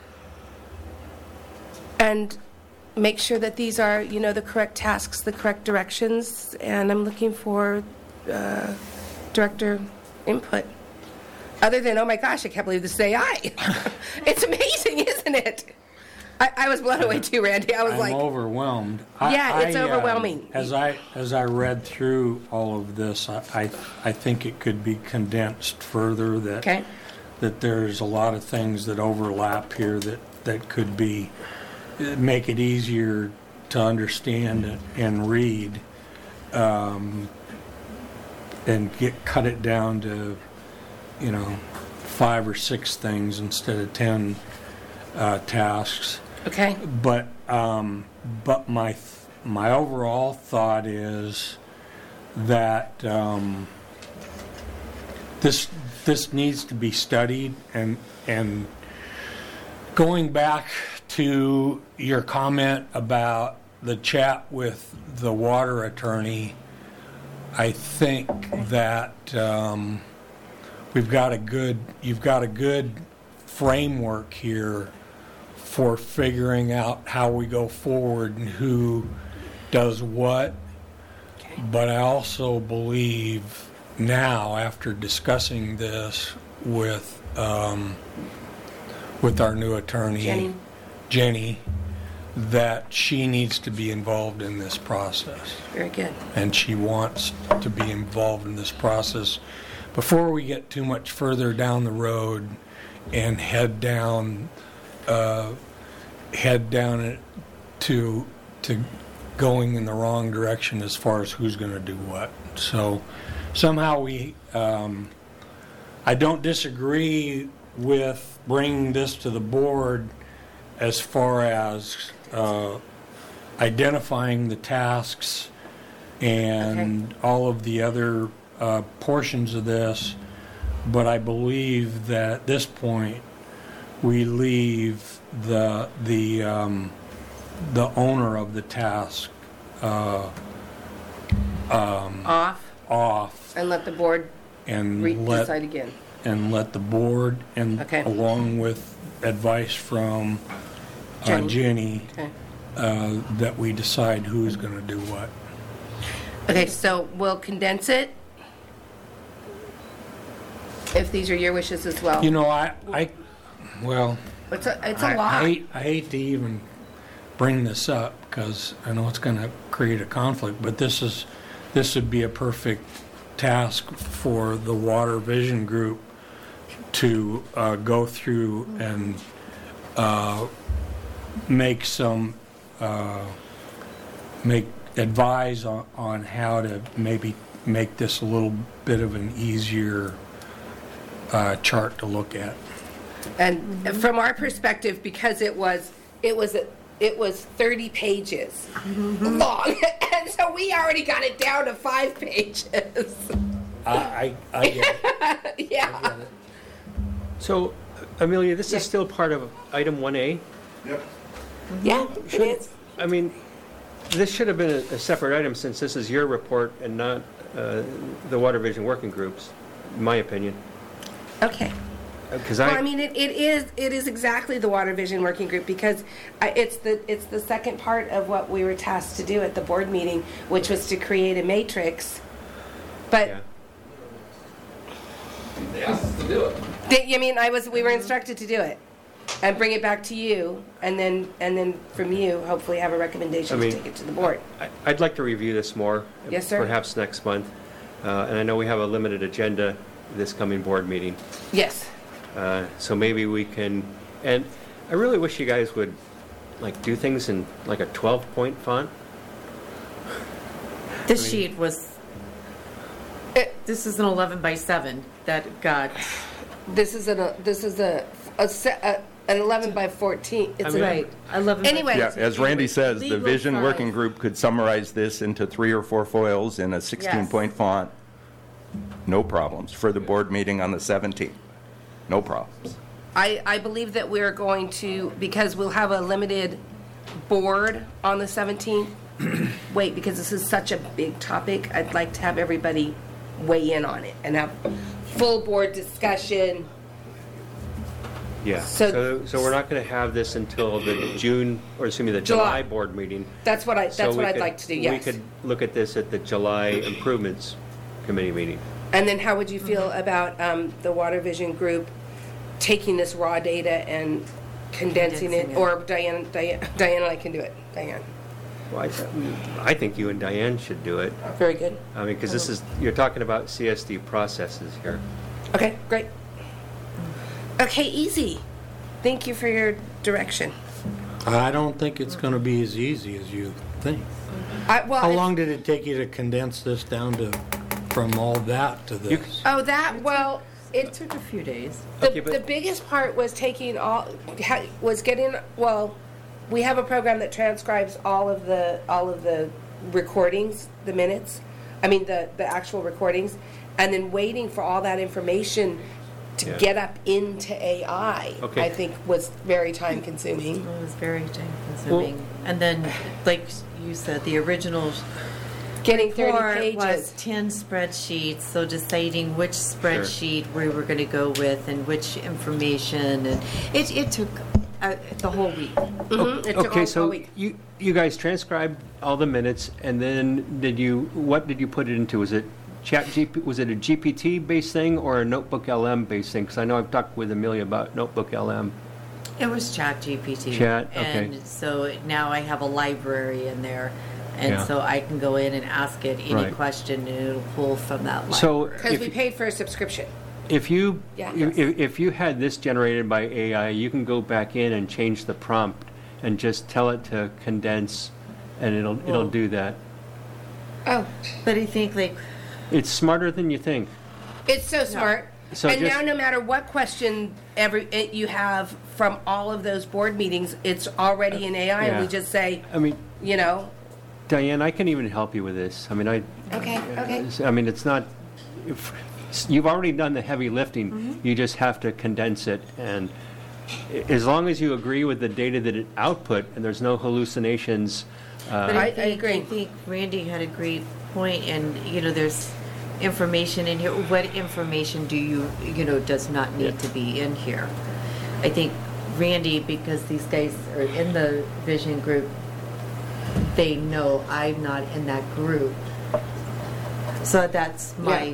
and make sure that these are, the correct tasks, the correct directions. And I'm looking for director input. Other than, oh my gosh, I can't believe this is AI. It's amazing, isn't it? I was blown away too, Randy. I was I'm overwhelmed. It's overwhelming. As I read through all of this, I think it could be condensed further. Okay. That there's a lot of things that overlap here that could be make it easier to understand and read, and cut it down to 5 or 6 things instead of 10 tasks. Okay. But my overall thought is that this needs to be studied, and going back to your comment about the chat with the water attorney, I think that you've got a good framework here for figuring out how we go forward and who does what. Okay. But I also believe now, after discussing this with our new attorney, Jenny, that she needs to be involved in this process. Very good. And she wants to be involved in this process before we get too much further down the road and head down it to going in the wrong direction as far as who's going to do what. So somehow I don't disagree with bringing this to the board as far as identifying the tasks and all of the other portions of this, but I believe that at this point we leave the owner of the task off And let the board and decide again. And let the board along with advice from Jenny that we decide who's going to do what. Okay, so we'll condense it if these are your wishes as well. It's a lot. I hate to even bring this up because I know it's going to create a conflict, but this would be a perfect task for the Water Vision Group to go through and advise on how to maybe make this a little bit of an easier chart to look at. And from our perspective, because it was 30 pages long, and so we already got it down to 5 pages. I get it. Yeah. I get it. So, Amelia, this is still part of item 1A? Yep. Yeah, it is. I mean, this should have been a separate item since this is your report and not the Water Vision Working Group's, in my opinion. Okay. Well, I mean, it is exactly the Water Vision Working Group because it's the second part of what we were tasked to do at the board meeting, which was to create a matrix. But Yeah. They asked us to do it. we were instructed to do it and bring it back to you, and then from you, hopefully have a recommendation to take it to the board. I'd like to review this more. Yes, sir. Perhaps next month. And I know we have a limited agenda this coming board meeting. Yes. So maybe we can, and I really wish you guys would do things in a 12-point font. This sheet was, this is an 11 by 7 that got This is an 11 by 14. It's Right, 11. Anyway. Yeah, as Randy says, the Legal Vision size. Working Group could summarize this into 3 or 4 foils in a 16-point font. No problems. For the board meeting on the 17th. No problems. I believe that we're going to, because we'll have a limited board on the 17th. Wait, because this is such a big topic, I'd like to have everybody weigh in on it and have full board discussion. Yeah, So- so we're not going to have this until the July. July board meeting. That's what So we I'd could- like to do, yes. We could look at this at the July Improvements Committee meeting. And then how would you feel about the Water Vision Group taking this raw data and condensing it? Condensing it. Or Diane and I can do it. Diane. Well, I think you and Diane should do it. Very good. I mean, because you're talking about CSD processes here. Okay, great. Okay, easy. Thank you for your direction. I don't think it's going to be as easy as you think. Well, How if- long did it take you to condense this down to, from all that to this? Oh, that, well, It took a few days. Okay, but- the biggest part was we have a program that transcribes all of the recordings, the minutes, the actual recordings, and then waiting for all that information to Yeah. get up into AI, Okay. I think was very time consuming. It was very time consuming. And then, like you said, the original Getting 30 report pages. was 10 spreadsheets, so deciding which spreadsheet we were going to go with and which information, and it took the whole week. Mhm, it took Okay, all so week. you guys transcribed all the minutes, and then what did you put it into? Was it was it a GPT-based thing or a Notebook LM-based thing? Because I know I've talked with Amelia about Notebook LM. It was ChatGPT. Chat, okay. And so now I have a library in there, and Yeah. so I can go in and ask it any Right. question, and it'll pull from that library. So Because we paid for a subscription. if you Yeah. if you had this generated by AI, you can go back in and change the prompt and just tell it to condense, and it'll Well- do that. Oh, But I think, like, It's smarter than you think. it's so smart. So And just- now, no matter what question you have from all of those board meetings, it's already in AI, and we Yeah. just say, I mean, you know, Diane, I can even help you with this. I mean, okay. I mean, it's not. You've already done the heavy lifting. Mm-hmm. You just have to condense it, and as long as you agree with the data that it output, and there's no hallucinations. but I I agree. think Randy had a great point, and there's information in here. What information does not need to be in here? I think Randy, because these guys are in the vision group, they know I'm not in that group. So that's my.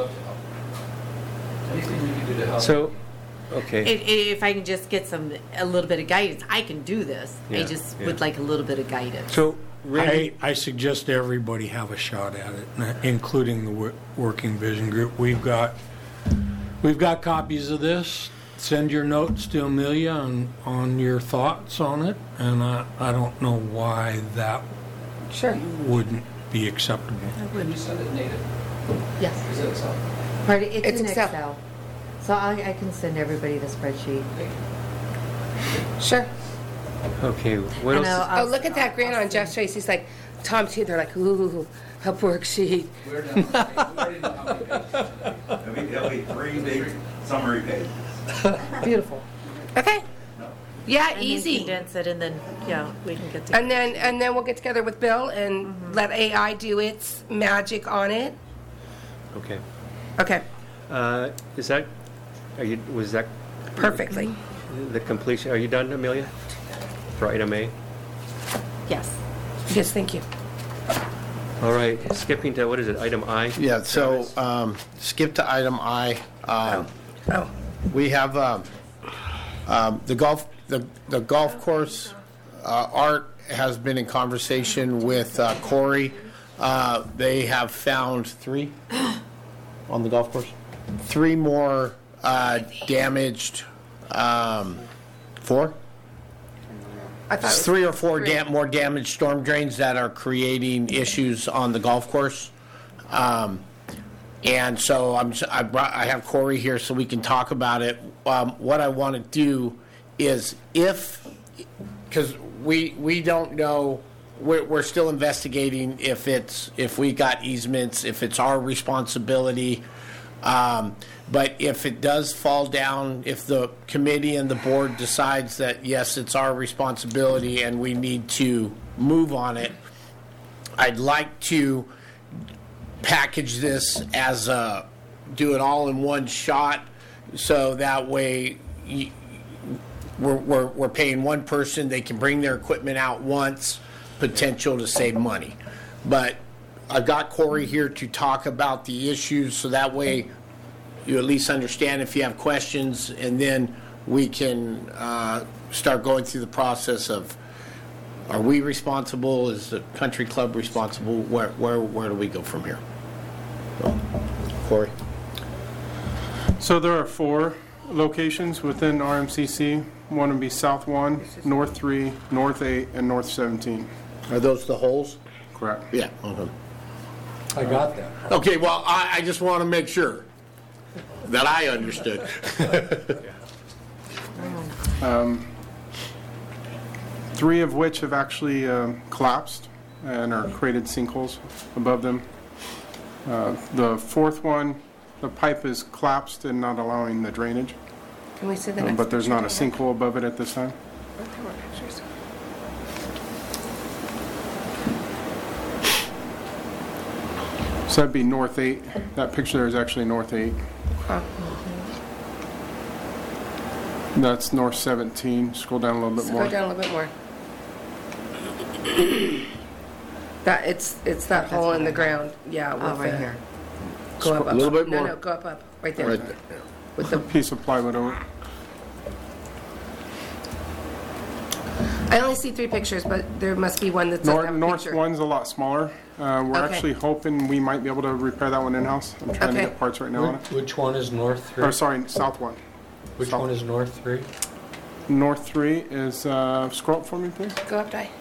So, okay. If I can just get a little bit of guidance, I can do this. I Yeah, just yeah. would like a little bit of guidance. So, Randy, I suggest everybody have a shot at it, including the Working Vision Group. We've got copies of this. Send your notes to Amelia on your thoughts on it, and I don't know why that Sure. wouldn't be acceptable. Can you send it native? Yes. Is it Excel? Pardon, it's It's in Excel. Excel. So I can send everybody the spreadsheet. Sure. okay. What And else? Oh, look at that grin on Jeff's face. He's like, Tom, too. They're like, ooh, a worksheet. We already know how many pages. There'll be 3 big summary pages. Beautiful. Okay. Yeah, And then easy. condense it, and then, we can get together. And then we'll get together with Bill and let AI do its magic on it. Okay. Okay. Was that Perfectly. the completion? Are you done, Amelia? For item A? Yes. Yes, thank you. All right. Skipping to, what is it, item I? Yeah, so skip to item I. Oh, We have the golf course. Art has been in conversation with Corey. They have found 3 on the golf course. 3 more damaged. 4? I thought it was 3 or 4 3. more damaged storm drains that are creating issues on the golf course. And so I have Corey here so we can talk about it. What I want to do is because we don't know, we're still investigating if we got easements, if it's our responsibility. But if it does fall down, if the committee and the board decides that, yes, it's our responsibility and we need to move on it, I'd like to package this as do it all in one shot, so that way we're paying one person, they can bring their equipment out once, potential to save money. But I've got Corey here to talk about the issues, so that way you at least understand if you have questions, and then we can start going through the process of, are we responsible? Is the country club responsible? Where do we go from here? So, Corey. So there are 4 locations within RMCC. One would be South 1, North 3, North 8, and North 17. Are those the holes? Correct. Yeah. Okay. I got that. Okay, well, I just want to make sure that I understood. 3 of which have actually collapsed and are created sinkholes above them. The 4th one, the pipe is collapsed and not allowing the drainage, Can we see the next but there's not a picture? sinkhole above it at this time. There were pictures. So that'd be North 8. That picture there is actually North 8. That's North 17. Scroll down a little bit So more. go down a little bit more. That it's that hole in the ground. Yeah, with right the- here. Go up, A little bit more. No, go up, right there. Right there. With the, Piece of plywood over it. I only see 3 pictures, but there must be one that doesn't have a North picture. one's a lot smaller. We're Okay. actually hoping we might be able to repair that one in-house. I'm trying to Okay. get parts right now on it. Which one is North 3? Or sorry, South 1. Which one is North 3? North 3 is, scroll up for me, please. Go up, Di.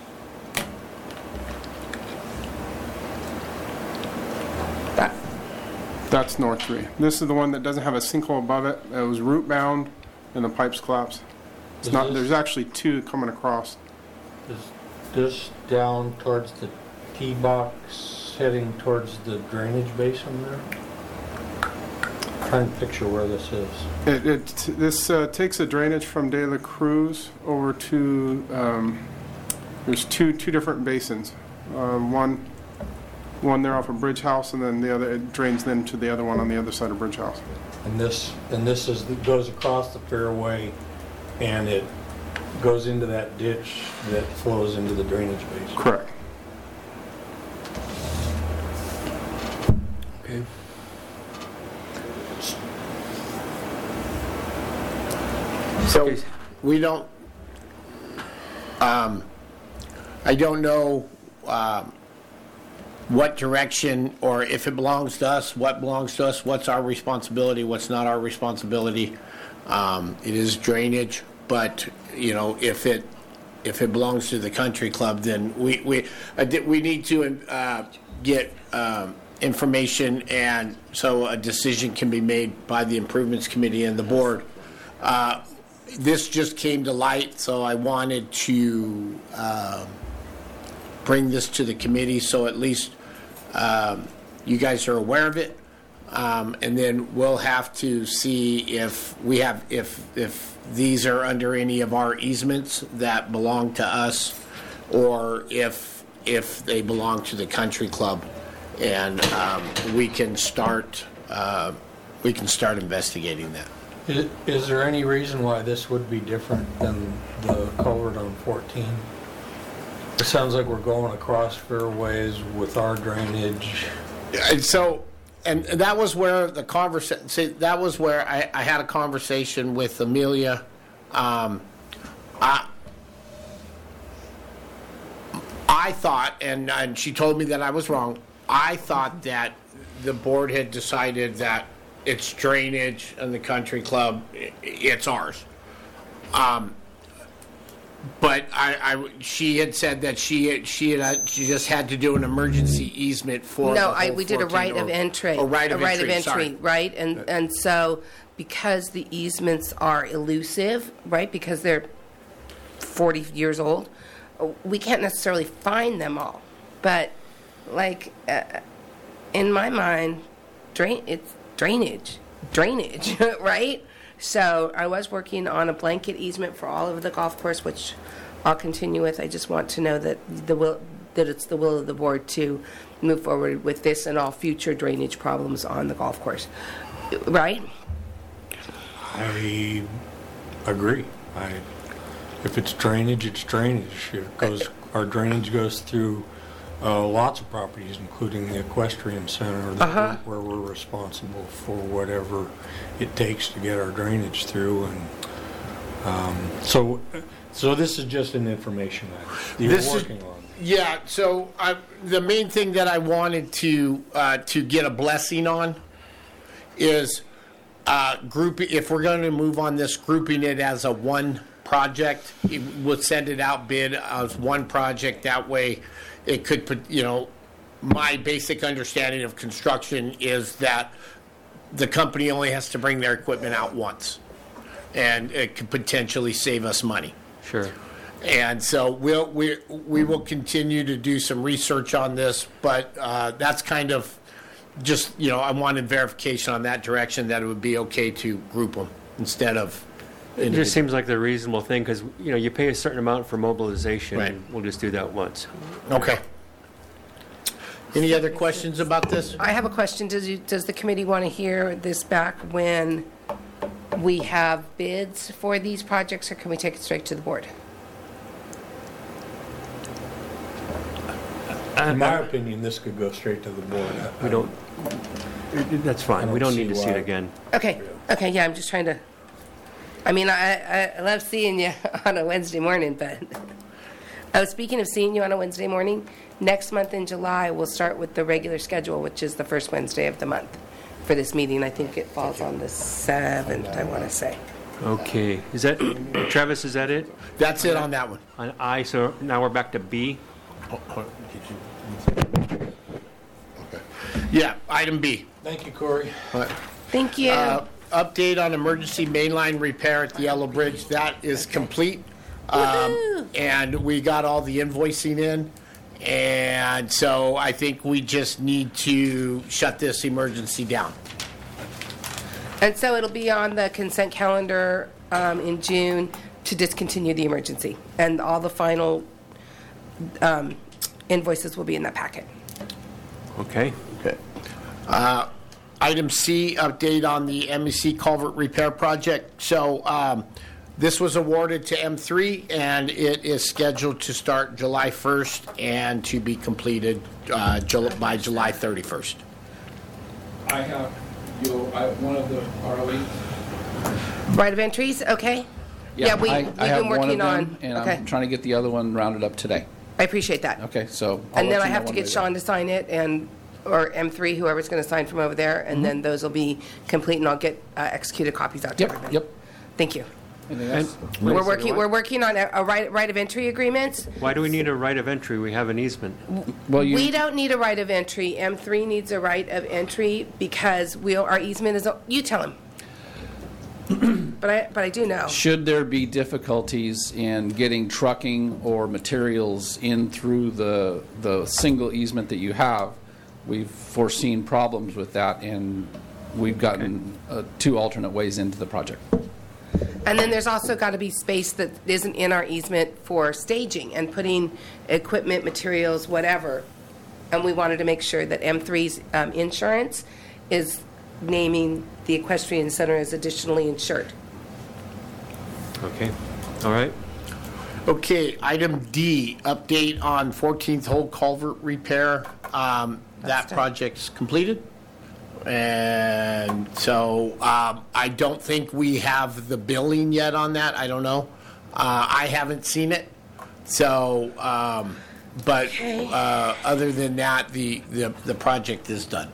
That. That's North 3. This is the one that doesn't have a sinkhole above it. It was root bound and the pipes collapsed. It's Is not, this- there's actually 2 coming across. Is this down towards the tee box, heading towards the drainage basin there? Trying to picture where this is. This takes a drainage from De La Cruz over to, there's two different basins. One there off of Bridge House, and then the other, it drains then to the other one on the other side of Bridge House. And this is, goes across the fairway, and it goes into that ditch that flows into the drainage basin. Correct. Okay. So we don't, I don't know what direction, or if it belongs to us, what belongs to us, what's our responsibility, what's not our responsibility. It is drainage, but, you know, if it belongs to the country club, then we need to get information, and so a decision can be made by the improvements committee and the board. This just came to light, so I wanted to bring this to the committee, so at least you guys are aware of it. And then we'll have to see if these are under any of our easements that belong to us, or if they belong to the country club, and we can start investigating that. Is there any reason why this would be different than the culvert on 14? It sounds like we're going across fairways with our drainage. And so, and that was where the conversation. See, that was where I had a conversation with Amelia. I thought, and she told me that I was wrong. I thought that the board had decided that it's drainage and the country club, it's ours. But she had said that she just had to do an emergency easement for No, the whole we did a 14 right of entry. A right of entry, sorry. Right? And so because the easements are elusive, right, because they're 40 years old, we can't necessarily find them all. But, like, in my mind, it's drainage, right? So I was working on a blanket easement for all of the golf course, which I'll continue with. I just want to know that it's the will of the board to move forward with this and all future drainage problems on the golf course, right? I agree. If it's drainage, it's drainage. Our drainage goes through lots of properties, including the equestrian center, where we're responsible for whatever it takes to get our drainage through. And so this is just an information item you're working on. Yeah. So the main thing that I wanted to get a blessing on is if we're going to move on this, grouping it as a one project. We'll send it out bid as one project. That way, it could put, my basic understanding of construction is that the company only has to bring their equipment out once, and it could potentially save us money. Sure. And so we will continue to do some research on this, but that's kind of just, I wanted verification on that direction that it would be okay to group them instead of. It just seems like the reasonable thing because, you pay a certain amount for mobilization. Right. And we'll just do that once. Okay. Any other questions about this? I have a question. Does the committee want to hear this back when we have bids for these projects, or can we take it straight to the board? In my opinion, this could go straight to the board. We don't. That's fine. We don't need to see it why. again. Okay, yeah, I'm just trying to, I love seeing you on a Wednesday morning, but speaking of seeing you on a Wednesday morning, next month in July, we'll start with the regular schedule, which is the first Wednesday of the month for this meeting. I think it falls on the 7th, I want to say. Okay. Is that, Travis, is that it? That's it on that one. On I, so now we're back to B. Yeah, item B. Thank you, Corey. Thank you. Update on emergency mainline repair at the Yellow Bridge. That is complete. And we got all the invoicing in. And so I think we just need to shut this emergency down. And so it'll be on the consent calendar in June to discontinue the emergency. And all the final invoices will be in that packet. Okay. Okay. Item C, update on the MEC culvert repair project. So this was awarded to M3, and it is scheduled to start July 1st and to be completed by July 31st. I have one of the ROE. Right of entries, okay? Yeah, we've I have been one of working them, on. and Okay, I'm trying to get the other one rounded up today. I appreciate that. Okay, so And then I have to get Sean to sign it, or M3, whoever's going to sign from over there, and then those will be complete, and I'll get executed copies out to everybody. Yep. Thank you. Anything else? We're working on a right of entry agreements. Why do we need a right of entry? We have an easement. Well, We don't need a right of entry. M3 needs a right of entry because our easement is, you tell him. But I do know. should there be difficulties in getting trucking or materials in through the single easement that you have, we've foreseen problems with that, and we've gotten 2 alternate ways into the project. And then there's also got to be space that isn't in our easement for staging and putting equipment, materials, whatever. And we wanted to make sure that M3's insurance is naming the equestrian center as additionally insured. Okay. All right. Okay, item D, update on 14th hole culvert repair. That done. project's completed. And so I don't think we have the billing yet on that. I don't know. I haven't seen it. So, but other than that, the project is done.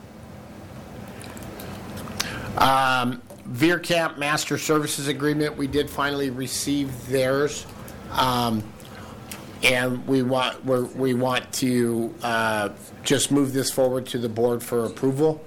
Veer Camp Master Services Agreement, we did finally receive theirs. And we want to just move this forward to the board for approval.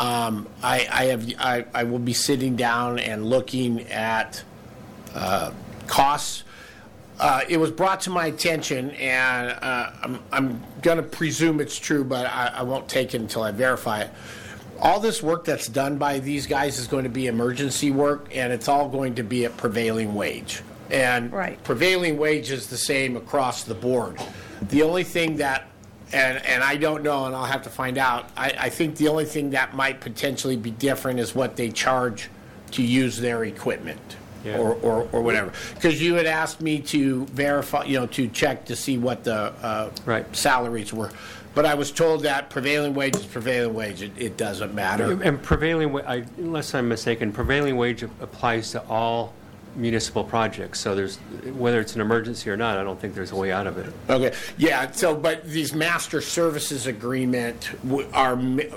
I will be sitting down and looking at costs. It was brought to my attention, and I'm going to presume it's true, but I won't take it until I verify it. All this work that's done by these guys is going to be emergency work, and it's all going to be at prevailing wage. And Right. prevailing wage is the same across the board. The only thing that, and I don't know, and I'll have to find out, I think the only thing that might potentially be different is what they charge to use their equipment. Yeah. Or whatever. Because you had asked me to verify, to check to see what the Right. salaries were. But I was told that prevailing wage is prevailing wage. It doesn't matter. And prevailing, unless I'm mistaken, prevailing wage applies to all municipal projects. So there's, whether it's an emergency or not, I don't think there's a way out of it. Okay, yeah, so, but these master services agreement I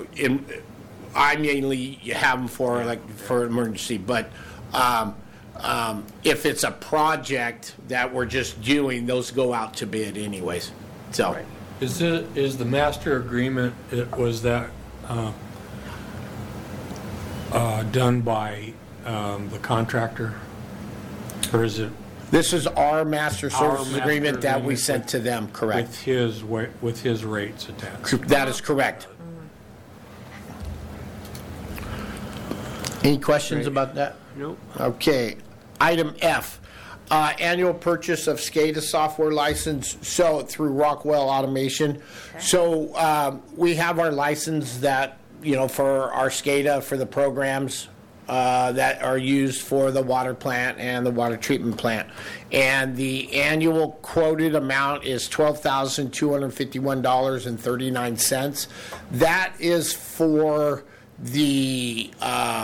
mainly have them for emergency, but if it's a project that we're just doing, those go out to bid anyways, so. Right. Is the master agreement, was that done by the contractor? Or is it This is our master services master agreement that we agreement sent to them, correct? with his rates attached? That is correct. Any questions Great. about that? Nope. Okay. Item F, annual purchase of SCADA software license, so through Rockwell Automation. So we have our license that, for our SCADA, for the programs that are used for the water plant and the water treatment plant. And the annual quoted amount is $12,251.39. That is for the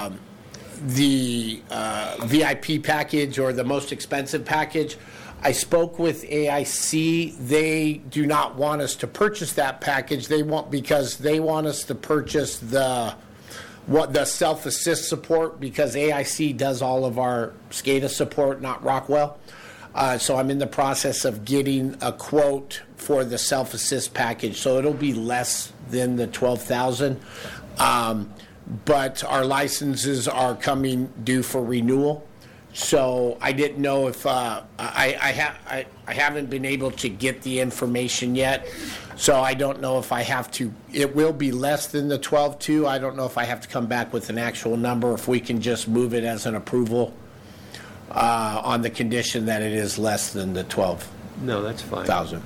VIP package or the most expensive package. I spoke with AIC. They do not want us to purchase that package. Because they want us to purchase the self-assist support, because AIC does all of our SCADA support, not Rockwell. So I'm in the process of getting a quote for the self-assist package. So it'll be less than the $12,000. But our licenses are coming due for renewal. So I didn't know if I haven't been able to get the information yet. So I don't know if I have to. It will be less than the 12.2. I don't know if I have to come back with an actual number. If we can just move it as an approval on the condition that it is less than the 12. No, that's fine. 1,000.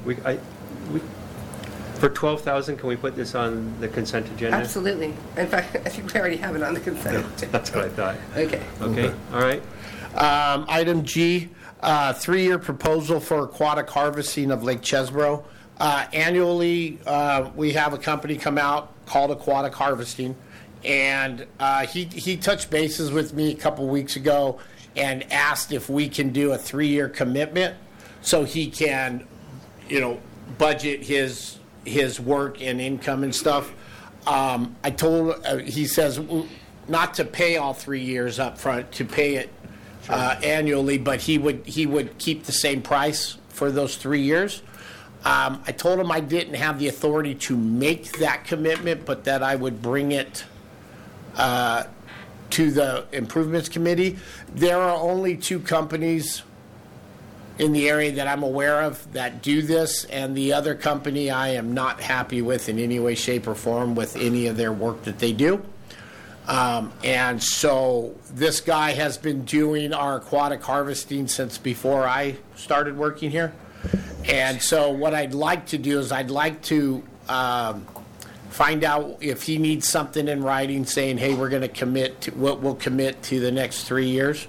For 12,000, can we put this on the consent agenda? Absolutely. In fact, I think we already have it on the consent agenda. That's what I thought. Okay. Okay, all right. Item G, 3-year proposal for aquatic harvesting of Lake Chesbro. Annually, we have a company come out called Aquatic Harvesting, and he touched bases with me a couple weeks ago and asked if we can do a 3-year commitment so he can, budget his work and income and stuff. I told he says not to pay all 3 years up front, to pay it annually, but he would keep the same price for those 3 years. I told him I didn't have the authority to make that commitment, but that I would bring it to the improvements committee. There are only 2 companies in the area that I'm aware of that do this, and the other company I am not happy with in any way, shape, or form with any of their work that they do. And so this guy has been doing our aquatic harvesting since before I started working here. And so what I'd like to do is I'd like to find out if he needs something in writing saying, hey, we're going to commit to what we'll commit to the next 3 years.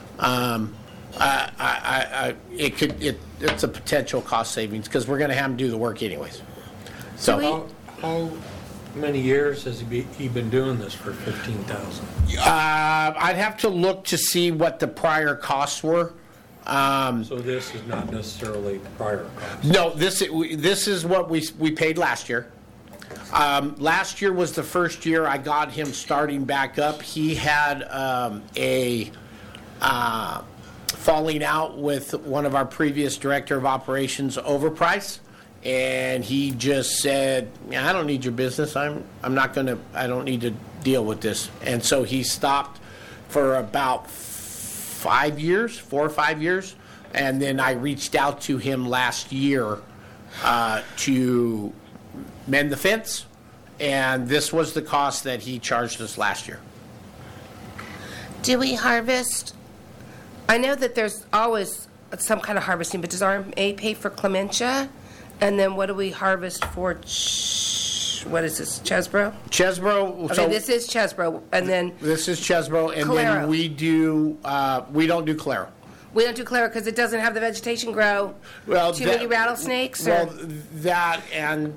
It's a potential cost savings because we're going to have him do the work anyways. So How many years has he been doing this for $15,000? I'd have to look to see what the prior costs were. So this is not necessarily prior cost. No, this is what we paid last year. Last year was the first year I got him starting back up. He had falling out with one of our previous director of operations, Overprice, and he just said, "Yeah, I don't need your business. I don't need to deal with this." And so he stopped for about 4 or 5 years, and then I reached out to him last year to mend the fence, and this was the cost that he charged us last year. Do we harvest? I know that there's always some kind of harvesting, but does RMA pay for clementia? And then what do we harvest for? What is this, Chesbro? Chesbro. Okay, this is Chesbro, and then this is Chesbro, and Calero. then we don't do Calero. We don't do Calero because it doesn't have the vegetation grow. Well, too many rattlesnakes. Well, that and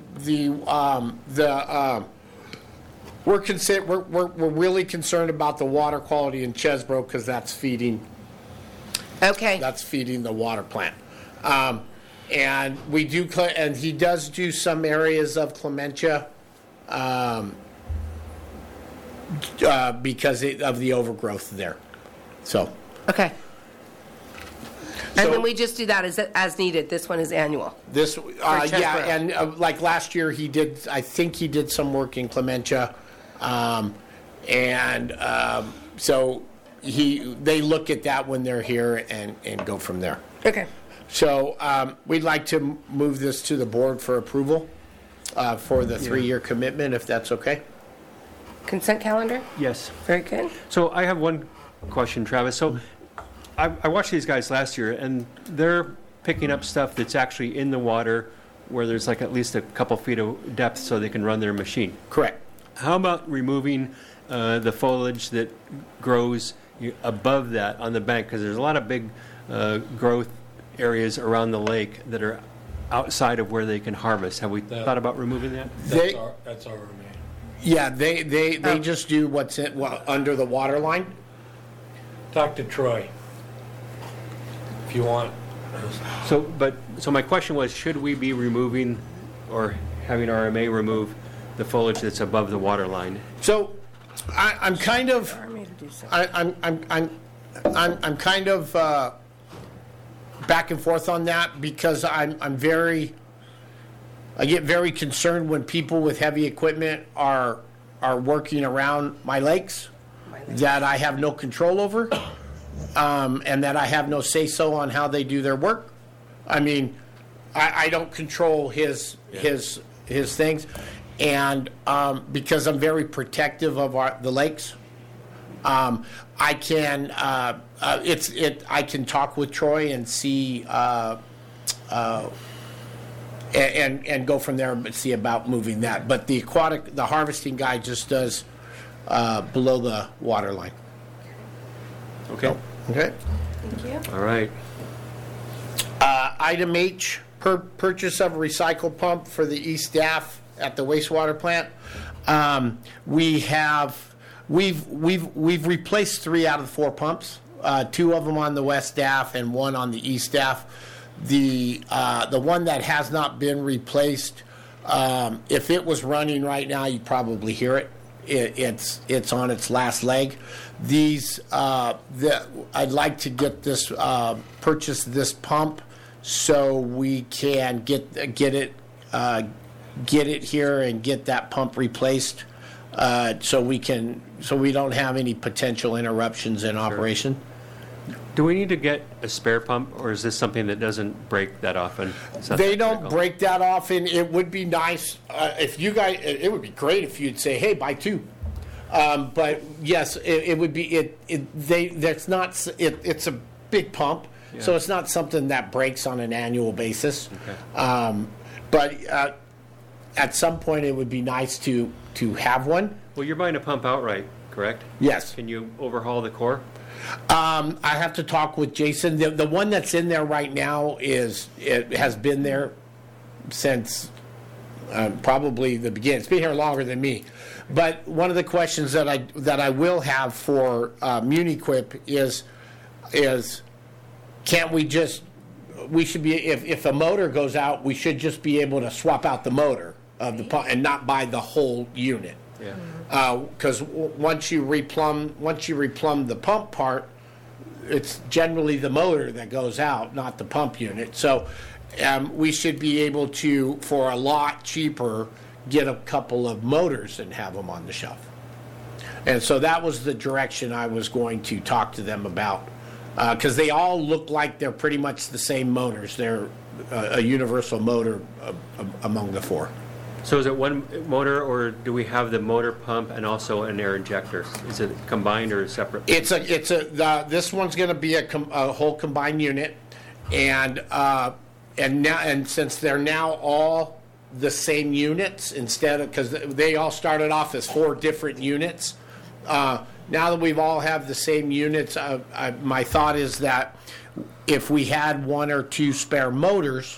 we're really concerned about the water quality in Chesbro because that's feeding. Okay. That's feeding the water plant. And we do, and he does do some areas of clementia because of the overgrowth there. So. Okay. And then we just do that as needed. This one is annual. This, yeah, and like last year I think he did some work in clementia. So they look at that when they're here and go from there. Okay. So we'd like to move this to the board for approval for the 3-year commitment, if that's okay. Consent calendar? Yes. Very good. So I have one question, Travis. So I watched these guys last year, and they're picking up stuff that's actually in the water where there's like at least a couple feet of depth so they can run their machine. Correct. How about removing the foliage that grows above that on the bank? Because there's a lot of big growth areas around the lake that are outside of where they can harvest. Have we thought about removing that? That's our remain. Yeah, they just do what's under the water line. Talk to Troy if you want. So my question was, should we be removing or having RMA remove the foliage that's above the water line? So I'm kind of I'm kind of back and forth on that because I get very concerned when people with heavy equipment are working around my lakes that I have no control over, and that I have no say-so on how they do their work. I mean, I don't control his things, and because I'm very protective of the lakes, I can I can talk with Troy and see and go from there and see about moving that. But the harvesting guy just does below the water line. Okay. Okay. Thank you. All right. Item H, purchase of a recycle pump for the east staff at the wastewater plant. We've replaced 3 out of the 4 pumps. 2 of them on the west staff and 1 on the east staff. The one that has not been replaced, if it was running right now, you'd probably hear it. It's on its last leg. I'd like to get this purchase this pump so we can get it here and get that pump replaced, so we don't have any potential interruptions in operation. Do we need to get a spare pump, or is this something that doesn't break that often? They don't break that often. It would be nice if you guys. It would be great if you'd say, "Hey, buy 2." But yes, it would be. That's not. It's a big pump, so it's not something that breaks on an annual basis. Okay. But at some point, it would be nice to have one. Well, you're buying a pump outright, correct? Yes. Can you overhaul the core? I have to talk with Jason. The one that's in there right now has been there since probably the beginning. It's been here longer than me. But one of the questions that I will have for Muniquip is can't we just should be if a motor goes out, we should just be able to swap out the motor of the pump and not buy the whole unit. Yeah. Because once you replumb the pump part, it's generally the motor that goes out, not the pump unit. So we should be able to, for a lot cheaper, get a couple of motors and have them on the shelf. And so that was the direction I was going to talk to them about, because they all look like they're pretty much the same motors. They're a universal motor among the four. So is it one motor, or do we have the motor pump and also an air injector? Is it combined or separate? This one's going to be a whole combined unit, and since they're now all the same units, because they all started off as 4 different units. Now that we've all have the same units, my thought is that if we had 1 or 2 spare motors,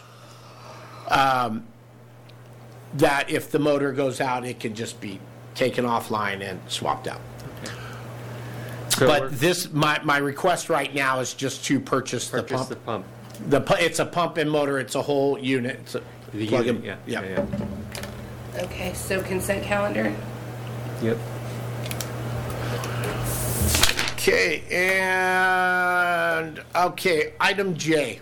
that if the motor goes out, it can just be taken offline and swapped out. Okay. So But my request right now is just to purchase the pump. the pump. It's a pump and motor. It's a whole unit. It's a The plug unit, in. yeah. Okay, so consent calendar? Yep. Okay, item J.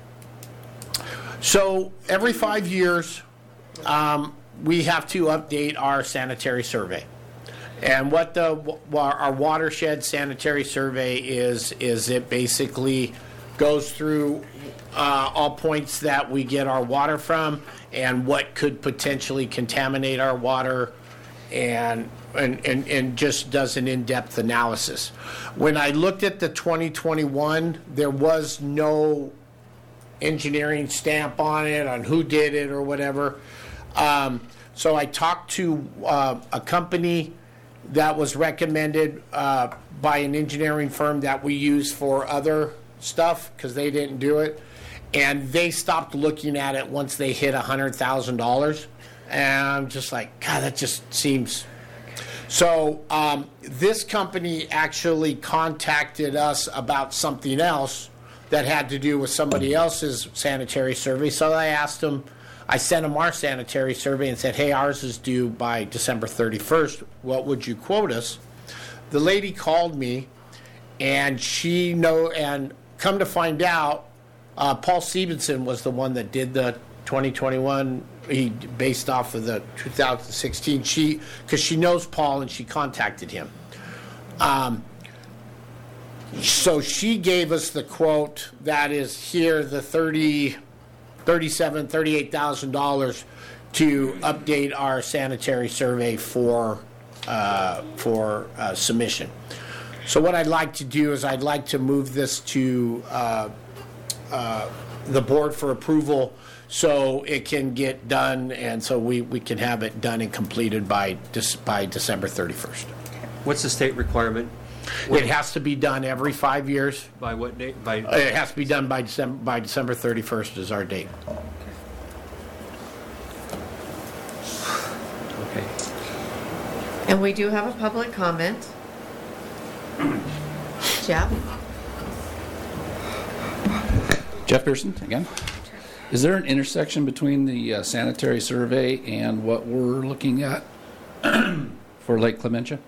So every 5 years, we have to update our sanitary survey. And what our watershed sanitary survey is it basically goes through all points that we get our water from and what could potentially contaminate our water, and just does an in-depth analysis. When I looked at the 2021, there was no engineering stamp on it, on who did it or whatever. So I talked to a company that was recommended by an engineering firm that we use for other stuff, because they didn't do it. And they stopped looking at it once they hit $100,000. And I'm just like, God, that just seems... So this company actually contacted us about something else that had to do with somebody else's sanitary survey. So I sent them our sanitary survey and said, hey, ours is due by December 31st. What would you quote us? The lady called me, and and come to find out, Paul Stevenson was the one that did the 2021. He based off of the 2016. Because she knows Paul and she contacted him. So she gave us the quote that is here, the $38,000 to update our sanitary survey for submission. So what I'd like to do is I'd like to move this to the board for approval so it can get done, and so we can have it done and completed by December 31st. What's the state requirement? It has to be done every 5 years. By what date? It has to be done by December 31st is our date. Okay. And we do have a public comment. Jeff? Jeff Pearson, again. Is there an intersection between the sanitary survey and what we're looking at for Lake Clementia?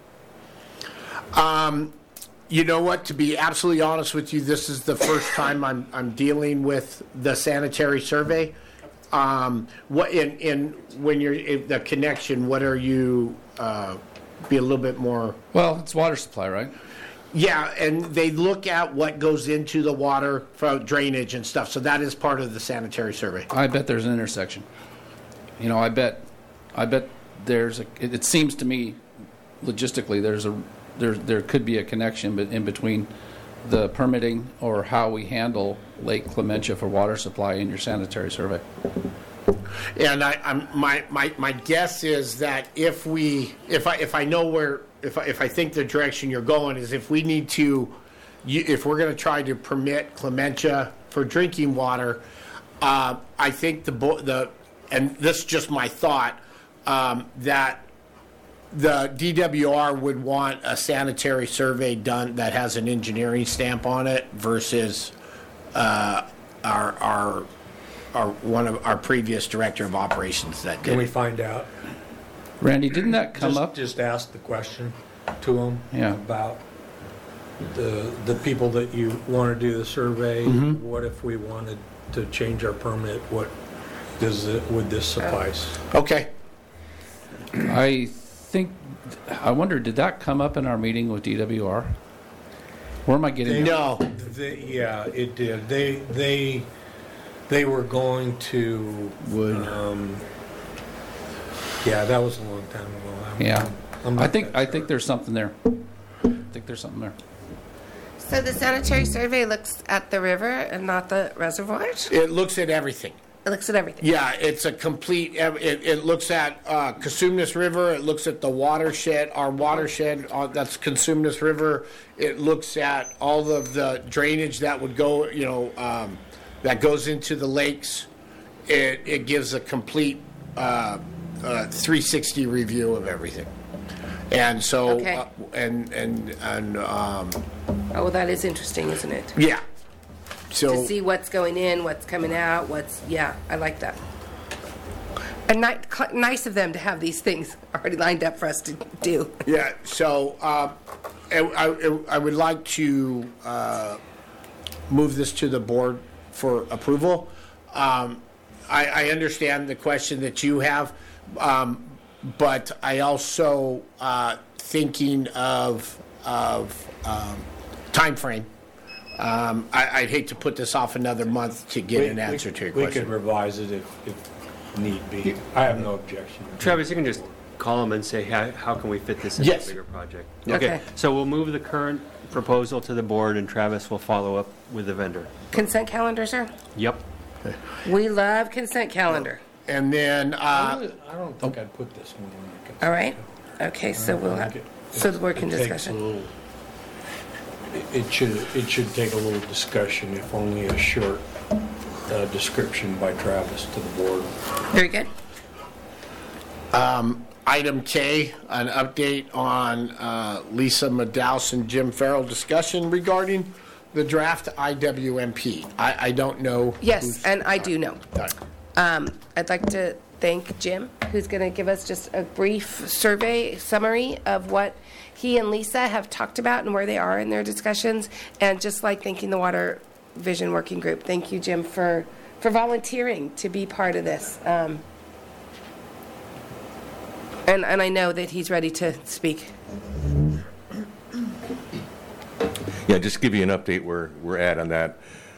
You know what? To be absolutely honest with you, this is the first time I'm dealing with the sanitary survey. When you're the connection, what are you? Be a little bit more. Well, it's water supply, right? Yeah, and they look at what goes into the water for drainage and stuff. So that is part of the sanitary survey. I bet there's an intersection. You know, I bet there's it seems to me logistically there could be a connection in between the permitting or how we handle Lake Clementia for water supply in your sanitary survey. And my guess is that if I know where, if I think the direction you're going is if we need to, if we're going to try to permit Clementia for drinking water, I think and this is just my thought, that the DWR would want a sanitary survey done that has an engineering stamp on it versus one of our previous director of operations that did. Can we find out? Randy, didn't that come up? Just ask the question to them Yeah. about the people that you want to do the survey, Mm-hmm. what if we wanted to change our permit? Would this suffice? Okay. I wonder, did that come up in our meeting with DWR? Where am I getting that? No. Yeah, it did. They were going to. Yeah, that was a long time ago. Yeah. I'm I not think that sure. there's something there. I think there's something there. So the sanitary survey looks at the river and not the reservoirs? It looks at everything. It looks at everything. Yeah, it's a complete, it looks at Cosumnes River, it looks at the watershed, our watershed, that's Cosumnes River. It looks at all of the drainage that would go, that goes into the lakes. It gives a complete 360 review of everything. And so, Okay. um, Oh, well, that is interesting, isn't it? yeah. So. To see what's going in, what's coming out, yeah, I like that. And nice of them to have these things already lined up for us to do. Yeah, so I would like to move this to the board for approval. I understand the question that you have, but I also thinking of time frame. I'd hate to put this off another month to get an answer to your We could question. revise it if need be. I have no objection. Travis, you can just call them and say, how can we fit this into Yes. a bigger project? Okay. So we'll move the current proposal to the board, and Travis will follow up with the vendor. Consent calendar, sir? Yep. We love consent calendar. And then, I don't think I'd put this one on the consent. All right? Okay, so we'll have, so the board can It takes discuss a it. little- It should take a little discussion, if only a short description by Travis to the board. Very good. item K, an update on Lisa Madaus and Jim Farrell discussion regarding the draft IWMP. I don't know. Yes, and I do know. All right. I'd like to thank Jim, who's going to give us just a brief survey summary of what he and Lisa have talked about and where they are in their discussions, and just like thanking the Water Vision Working Group. Thank you, Jim, for volunteering to be part of this. And I know that he's ready to speak. Yeah, just to give you an update where we're at on that.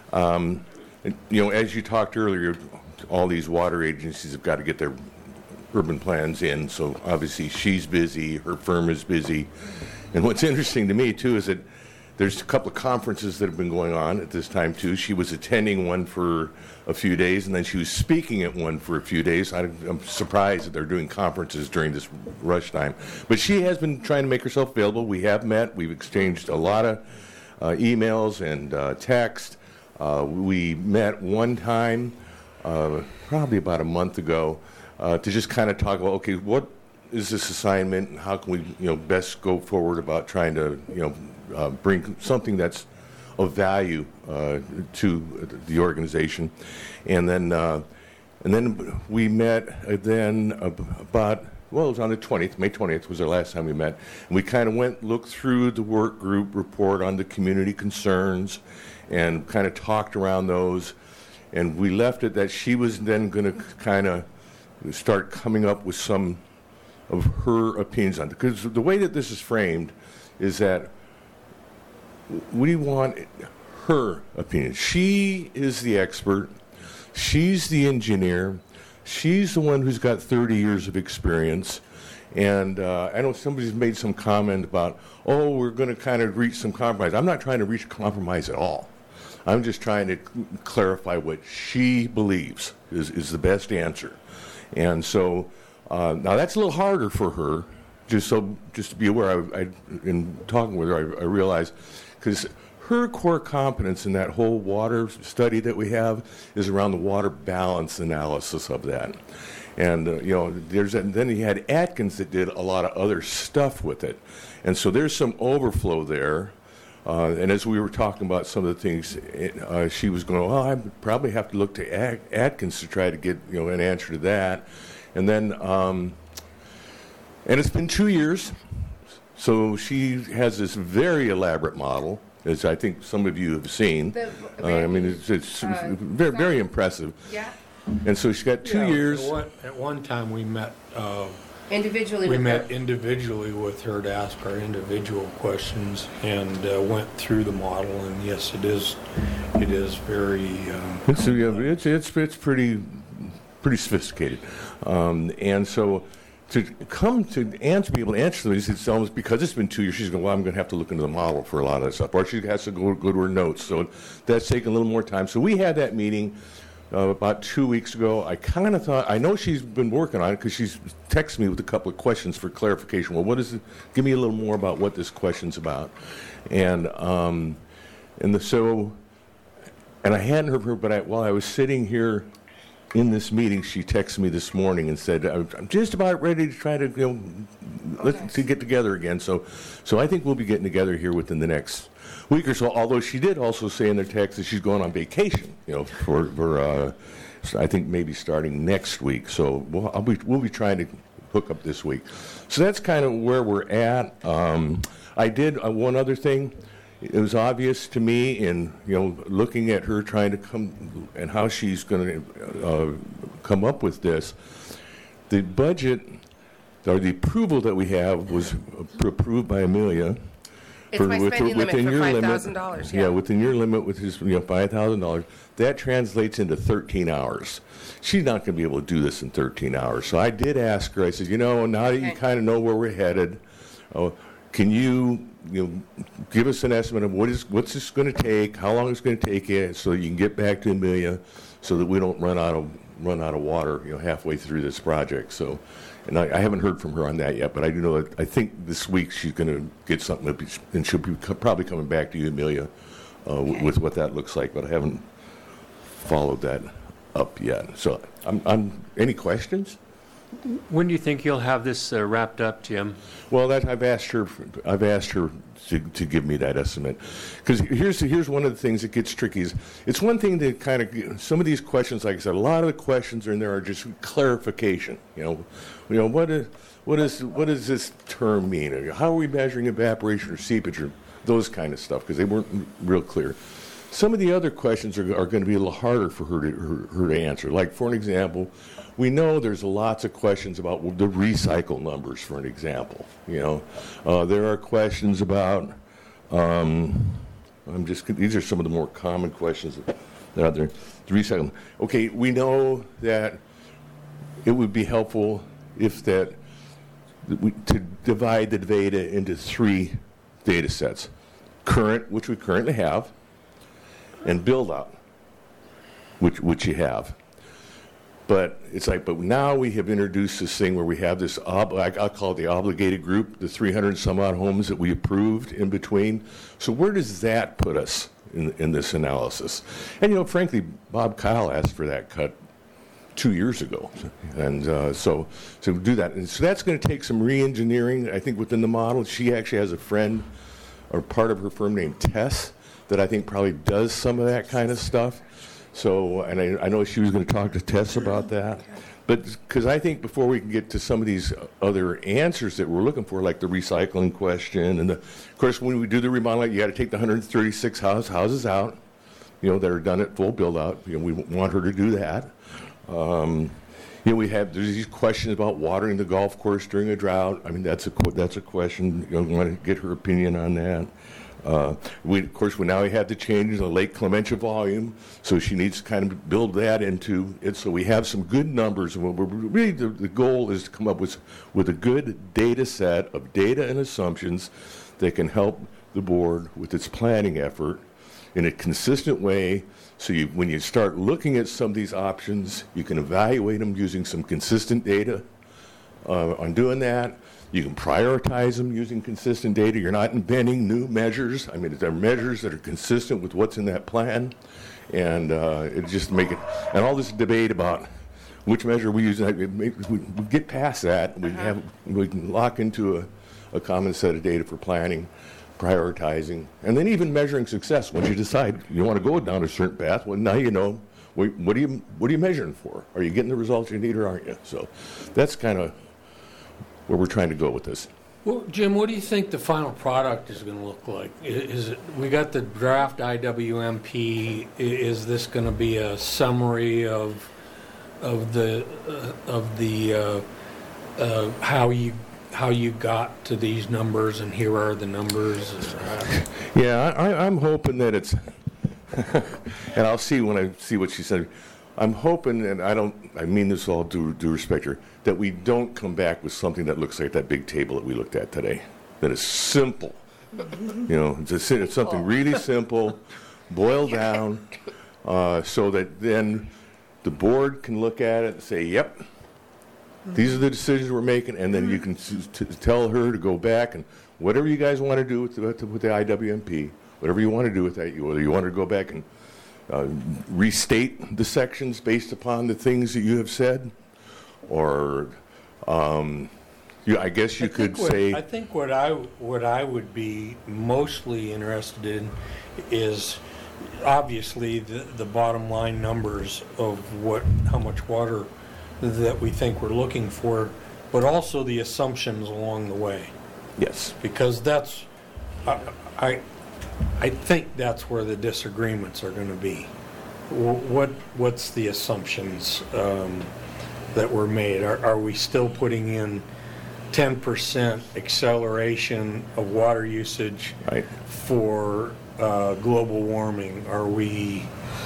As you talked earlier, all these water agencies have got to get their urban plans in, so obviously she's busy, her firm is busy. And what's interesting to me, too, is that there's a couple of conferences that have been going on at this time, too. She was attending one for a few days, and then she was speaking at one for a few days. I'm surprised that they're doing conferences during this rush time. But she has been trying to make herself available. We have met. We've exchanged a lot of emails and text. We met one time, probably about a month ago, to just kind of talk about, okay, what is this assignment, and how can we, best go forward about trying to, bring something that's of value to the organization, and then we met about. Well, it was on the 20th. May 20th was our last time we met. And we kind of looked through the work group report on the community concerns and kind of talked around those. And we left it that she was then going to kind of start coming up with some of her opinions on it. Because the way that this is framed is that we want her opinion. She is the expert. She's the engineer. She's the one who's got 30 years of experience. And I know somebody's made some comment about, we're going to kind of reach some compromise. I'm not trying to reach a compromise at all. I'm just trying to clarify what she believes is the best answer. And so now that's a little harder for her, just to be aware. In talking with her, I realized, because her core competence in that whole water study that we have is around the water balance analysis of that. And, then he had Atkins that did a lot of other stuff with it. And so there's some overflow there. And as we were talking about some of the things, she was going, I probably have to look to Atkins to try to get, an answer to that. And then, and it's been 2 years So she has this very elaborate model, as I think some of you have seen. I mean, it's very, very impressive. Yeah. And so she's got 2 Yeah, years. At one time, we met. Individually. We with met her. individually with her to ask our individual questions and went through the model. And yes, it is very. It's pretty sophisticated, and so to come to be able to answer these, it's almost because it's been 2 years. She's going, well, I'm going to have to look into the model for a lot of that stuff, or she has to go to her notes. So that's taken a little more time. So we had that meeting about 2 weeks ago. I kind of thought, I know she's been working on it because she's texted me with a couple of questions for clarification. Well, what is it? Give me a little more about what this question's about, and I hadn't heard her, but while I was sitting here in this meeting, she texted me this morning and said, I'm just about ready to try to, to get together again. So I think we'll be getting together here within the next week or so, although she did also say in her text that she's going on vacation, for I think maybe starting next week. So we'll be trying to hook up this week. So that's kind of where we're at. I did one other thing. It was obvious to me in looking at her trying to come and how she's going to come up with this. The budget or the approval that we have was approved by Amelia. It's my spending limit for $5,000. Yeah, within your limit, which is $5,000. That translates into 13 hours. She's not going to be able to do this in 13 hours. So I did ask her. I said, now that you kind of know where we're headed, can you give us an estimate of what's this going to take, how long it's going to take you, so you can get back to Amelia, so that we don't run out of water, halfway through this project. So, and I haven't heard from her on that yet, but I do know that I think this week she's going to get something, and she'll be probably coming back to you, Amelia, with what that looks like. But I haven't followed that up yet. So, any questions? When do you think you'll have this wrapped up, Jim? Well, I've asked her to give me that estimate, because here's one of the things that gets tricky. Is it's one thing to kind of some of these questions, like I said, a lot of the questions in there are just clarification. What does this term mean? Or how are we measuring evaporation or seepage or those kind of stuff? Because they weren't real clear. Some of the other questions are going to be a little harder for her to answer. Like, for an example, we know there's lots of questions about the recycle numbers, for an example. There are questions about, these are some of the more common questions that are out there. The recycle. Okay, we know that it would be helpful to divide the data into 3 data sets. Current, which we currently have, and build out, which you have. But it's like, but now we have introduced this thing where we have this, I'll call it the obligated group, the 300 some odd homes that we approved in between. So where does that put us in this analysis? And frankly, Bob Kyle asked for that cut 2 years ago. And so do that. And so that's going to take some re-engineering, I think, within the model. She actually has a friend or part of her firm named Tess that I think probably does some of that kind of stuff. So, and I know she was going to talk to Tess about that. But because I think before we can get to some of these other answers that we're looking for, like the recycling question, and of course, when we do the remodeling, you got to take the 136 houses out, that are done at full build out. We want her to do that. There's these questions about watering the golf course during a drought. I mean, that's a question. We want to get her opinion on that. We now have to change the Lake Clementia volume, so she needs to kind of build that into it. So we have some good numbers, and really the goal is to come up with a good data set of data and assumptions that can help the board with its planning effort in a consistent way. So when you start looking at some of these options, you can evaluate them using some consistent data on doing that. You can prioritize them using consistent data. You're not inventing new measures. I mean, they're measures that are consistent with what's in that plan. And it just make it, and all this debate about which measure we use, we get past that. We can lock into a common set of data for planning, prioritizing, and then even measuring success. Once you decide you want to go down a certain path, well, now you know, what are you measuring for? Are you getting the results you need or aren't you? So that's kind of where we're trying to go with this. Well, Jim, what do you think the final product is going to look like? Is it, we got the draft IWMP. Is this going to be a summary of the how you got to these numbers, and here are the numbers? Yeah, I'm hoping that it's, and I'll see when I see what she said. I'm hoping, and I mean this all due respect here, that we don't come back with something that looks like that big table that we looked at today. That is simple. It's something really simple, boiled down, so that then the board can look at it and say, yep, these are the decisions we're making, and then you can tell her to go back and whatever you guys want to do with the IWMP, whatever you want to do with that, whether you want to go back and restate the sections based upon the things that you have said, or I guess you could say. I think what I would be mostly interested in is obviously the bottom line numbers of how much water that we think we're looking for, but also the assumptions along the way. Yes. Because that's I think that's where the disagreements are going to be. What's the assumptions that were made? Are we still putting in 10% acceleration of water usage for global warming? Are we,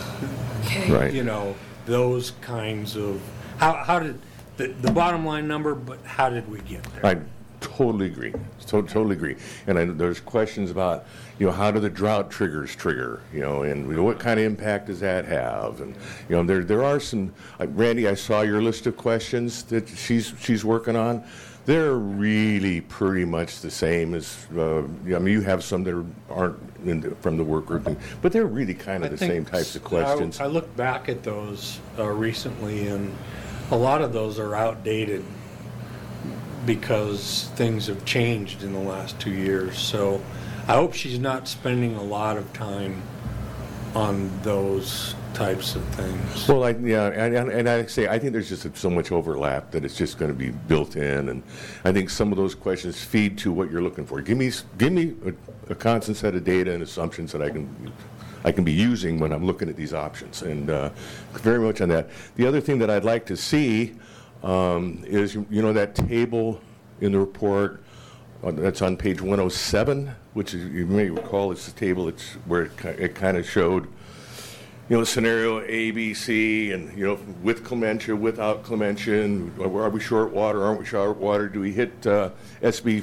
those kinds of, how did, the bottom line number, but how did we get there? I totally agree. Totally agree. And there's questions about, how do the drought triggers trigger, and what kind of impact does that have? And, there are some, Randy, I saw your list of questions that she's working on. They're really pretty much the same as, you have some that aren't from the work group, but they're really kind of the same types of questions. I looked back at those recently, and a lot of those are outdated because things have changed in the last 2 years. So I hope she's not spending a lot of time on those types of things. Well, and I say I think there's just so much overlap that it's just going to be built in, and I think some of those questions feed to what you're looking for. Give me a constant set of data and assumptions that I can be using when I'm looking at these options, and very much on that. The other thing that I'd like to see is that table in the report that's on page 107, which is, you may recall, it's the table where it kind of showed scenario A, B, C, and with clementia, without clementia, and are we short water, aren't we short water, do we hit SB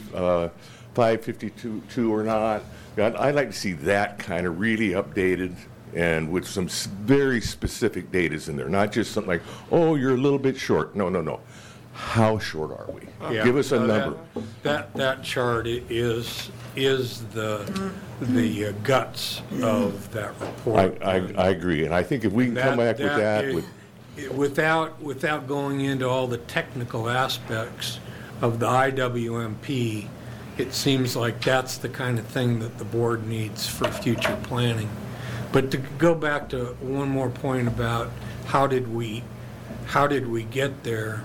552 or not? I'd like to see that kind of really updated and with some very specific data in there, not just something like, oh, you're a little bit short. No. How short are we? Yeah. Give us a number. That chart is the guts of that report. I agree, and I think if we can come back with that, without going into all the technical aspects of the IWMP, it seems like that's the kind of thing that the board needs for future planning. But to go back to one more point about how did we get there,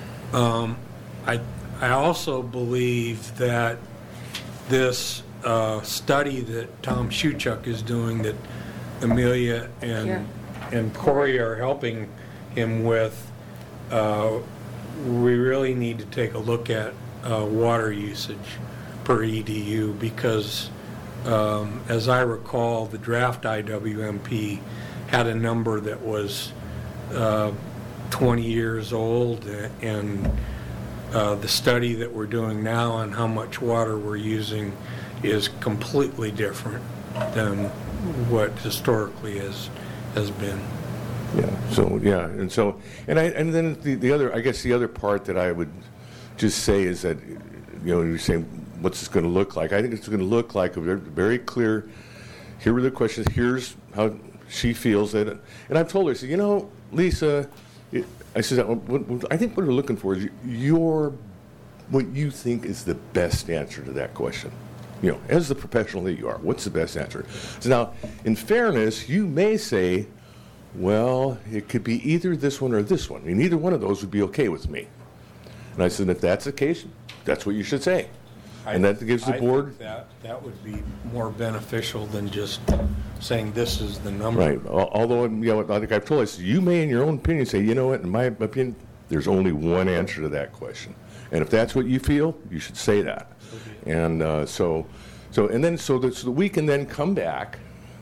I also believe that this study that Tom Shuchuk is doing, that Amelia and Corey are helping him with, we really need to take a look at water usage per EDU, because as I recall, the draft IWMP had a number that was 20 years old, and the study that we're doing now on how much water we're using is completely different than what historically has been. And then the other, I guess the other part that I would just say is that, you're saying, what's this going to look like? I think it's going to look like a very, very clear, here are the questions, here's how she feels it. And I've told her, I said, Lisa, I said, I think what we're looking for is what you think is the best answer to that question. As the professional that you are, what's the best answer? So now, in fairness, you may say, well, it could be either this one or this one. Either one of those would be okay with me. And I said, if that's the case, that's what you should say. And that gives the I board... think that would be more beneficial than just saying this is the number. Right. Although, I think I've told us, you may in your own opinion say, you know what, in my opinion, there's only one answer to that question. And if that's what you feel, you should say that. And so that we can then come back,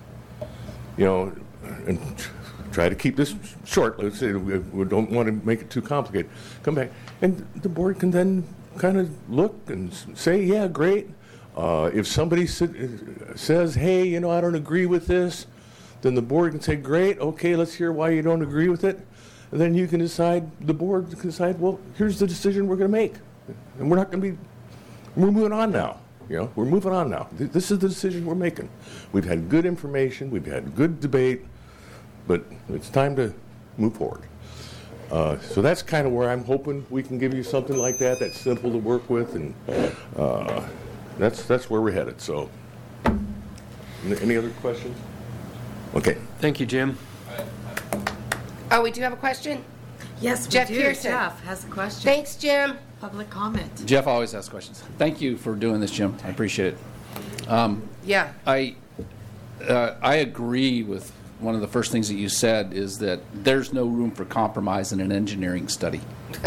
and try to keep this short. Let's say we don't want to make it too complicated. Come back, and the board can then kind of look and say, yeah, great. If somebody says, hey, I don't agree with this, then the board can say, great, okay, let's hear why you don't agree with it. And then you can decide, the board can decide, well, here's the decision we're going to make. And we're moving on now. We're moving on now. This is the decision we're making. We've had good information, we've had good debate, but it's time to move forward. So that's kind of where I'm hoping we can give you something like that, that's simple to work with, and that's where we're headed. So, any other questions? Okay. Thank you, Jim. Oh, we do have a question? Yes, we Jeff do. Pearson. Jeff has a question. Thanks, Jim. Public comment. Jeff always asks questions. Thank you for doing this, Jim. I appreciate it. Yeah. I agree with one of the first things that you said is that there's no room for compromise in an engineering study.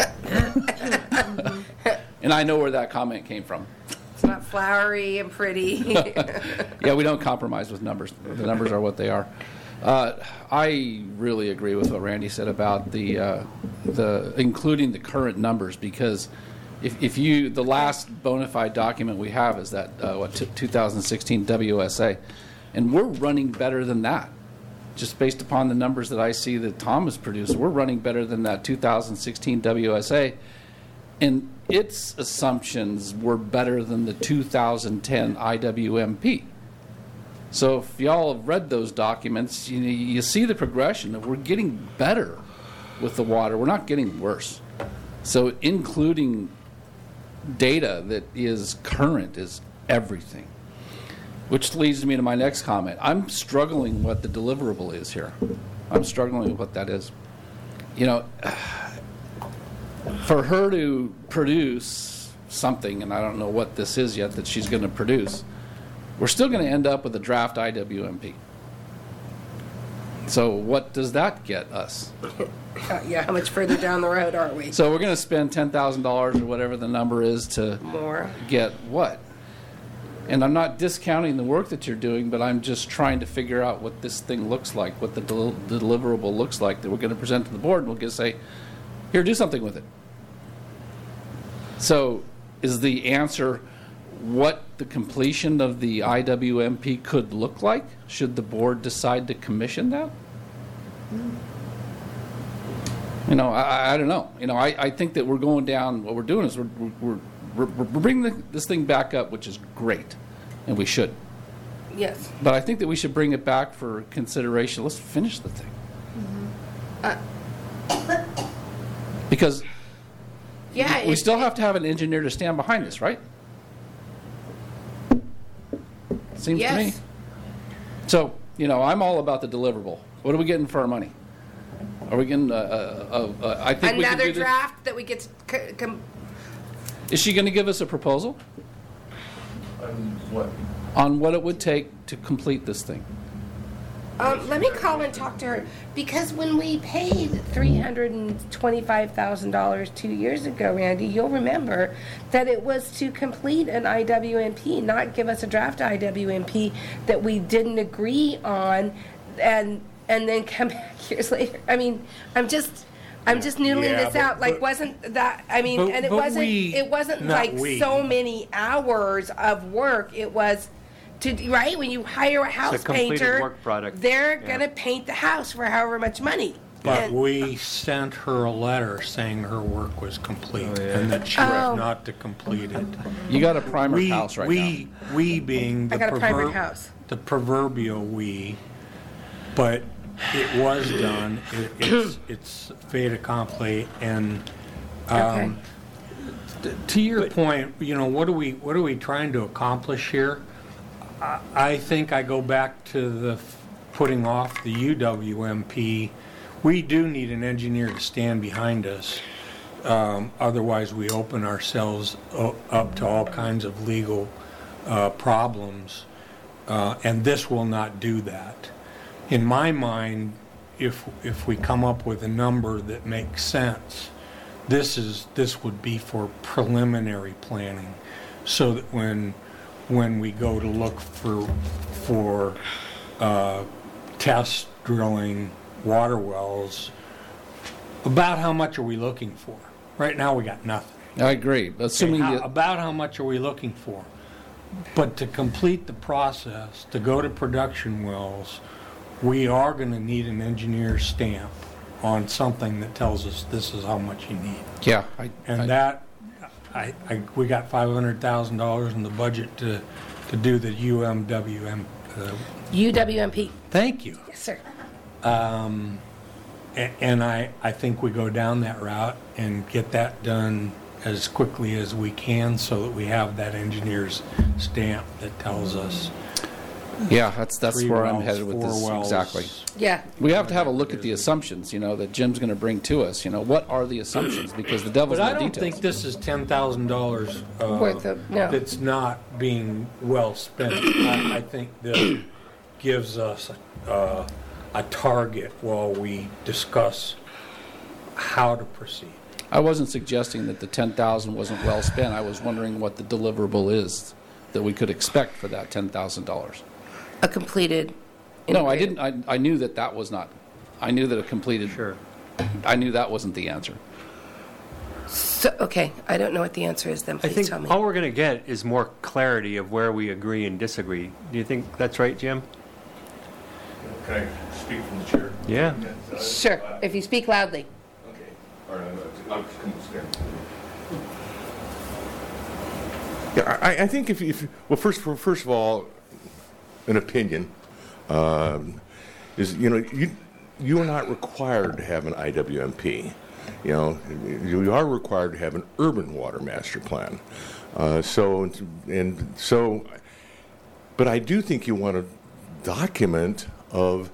And I know where that comment came from. It's not flowery and pretty. Yeah, we don't compromise with numbers. The numbers are what they are. I really agree with what Randy said about the including the current numbers, because if you, the last bona fide document we have is that 2016 WSA, and we're running better than that. Just based upon the numbers that I see that Tom has produced, we're running better than that 2016 WSA, and its assumptions were better than the 2010 IWMP. So if y'all have read those documents, you see the progression that we're getting better with the water. We're not getting worse. So including data that is current is everything. Which leads me to my next comment. I'm struggling what the deliverable is here. I'm struggling with what that is. For her to produce something, and I don't know what this is yet that she's going to produce, we're still going to end up with a draft IWMP. So what does that get us? Yeah, how much further down the road are we? So we're going to spend $10,000 or whatever the number is to get what? And I'm not discounting the work that you're doing, but I'm just trying to figure out what this thing looks like, what the deliverable looks like that we're going to present to the board, and we'll just say, here, do something with it. So is the answer what the completion of the IWMP could look like? Should the board decide to commission that? I don't know. I think that we're going down, what we're doing is we're bringing this thing back up, which is great, and we should. Yes. But I think that we should bring it back for consideration. Let's finish the thing. Because we still have to have an engineer to stand behind this, right? Seems to me. So, I'm all about the deliverable. What are we getting for our money? Are we getting I think we can do another this. draft that we get to Is she going to give us a proposal? On what? On what it would take to complete this thing. let me call and talk to her, because when we paid $325,000 2 years ago, Randy, you'll remember that it was to complete an IWMP, not give us a draft IWMP that we didn't agree on, and then come back years later. I mean, I'm just noodling this out. Like, wasn't that? I mean, and it wasn't like so many hours of work. It was. Right? When you hire a house painter, work product. They're going to paint the house for however much money. But we sent her a letter saying her work was complete and that she was not to complete it. You got a primer house right now. We being the, I got a primer house. The proverbial we, but it was done. It's fait accompli, and to your point, what are we trying to accomplish here? I think I go back to the putting off the UWMP. We do need an engineer to stand behind us Otherwise, we open ourselves up to all kinds of legal problems, and this will not do that. In my mind, if we come up with a number that makes sense, this would be for preliminary planning, so that when we go to look for test drilling water wells, about how much are we looking for? Right now, we got nothing. I agree. Assuming About how much are we looking for? But to complete the process, to go to production wells, we are going to need an engineer's stamp on something that tells us this is how much you need. Yeah. We got $500,000 in the budget to do the UWMP. Thank you. Yes, sir. And I think we go down that route and get that done as quickly as we can, so that we have that engineer's stamp that tells us. Yeah, that's 3 where I'm wells, headed with 4 this. wells. Exactly. Yeah. We have to have a look at the assumptions, that Jim's going to bring to us. What are the assumptions? Because the devil's But in I the don't details. think this is $10,000 Worth of- no. that's not being well spent. I think this gives us a target while we discuss how to proceed. I wasn't suggesting that the $10,000 wasn't well spent. I was wondering what the deliverable is that we could expect for that $10,000. A completed. No, I integrated- didn't. I knew that was not. I knew that a completed. Sure. I knew that wasn't the answer. So, okay, I don't know what the answer is then. I Please think tell me. all we're going to get is more clarity of where we agree and disagree. Do you think that's right, Jim? Can I speak from the chair? Yeah. Sure, if you speak loudly. Okay. All right, I'll just come stand. Yeah, I think well, first of all, an opinion is you are not required to have an IWMP. You are required to have an urban water master plan. But I do think you want a document of,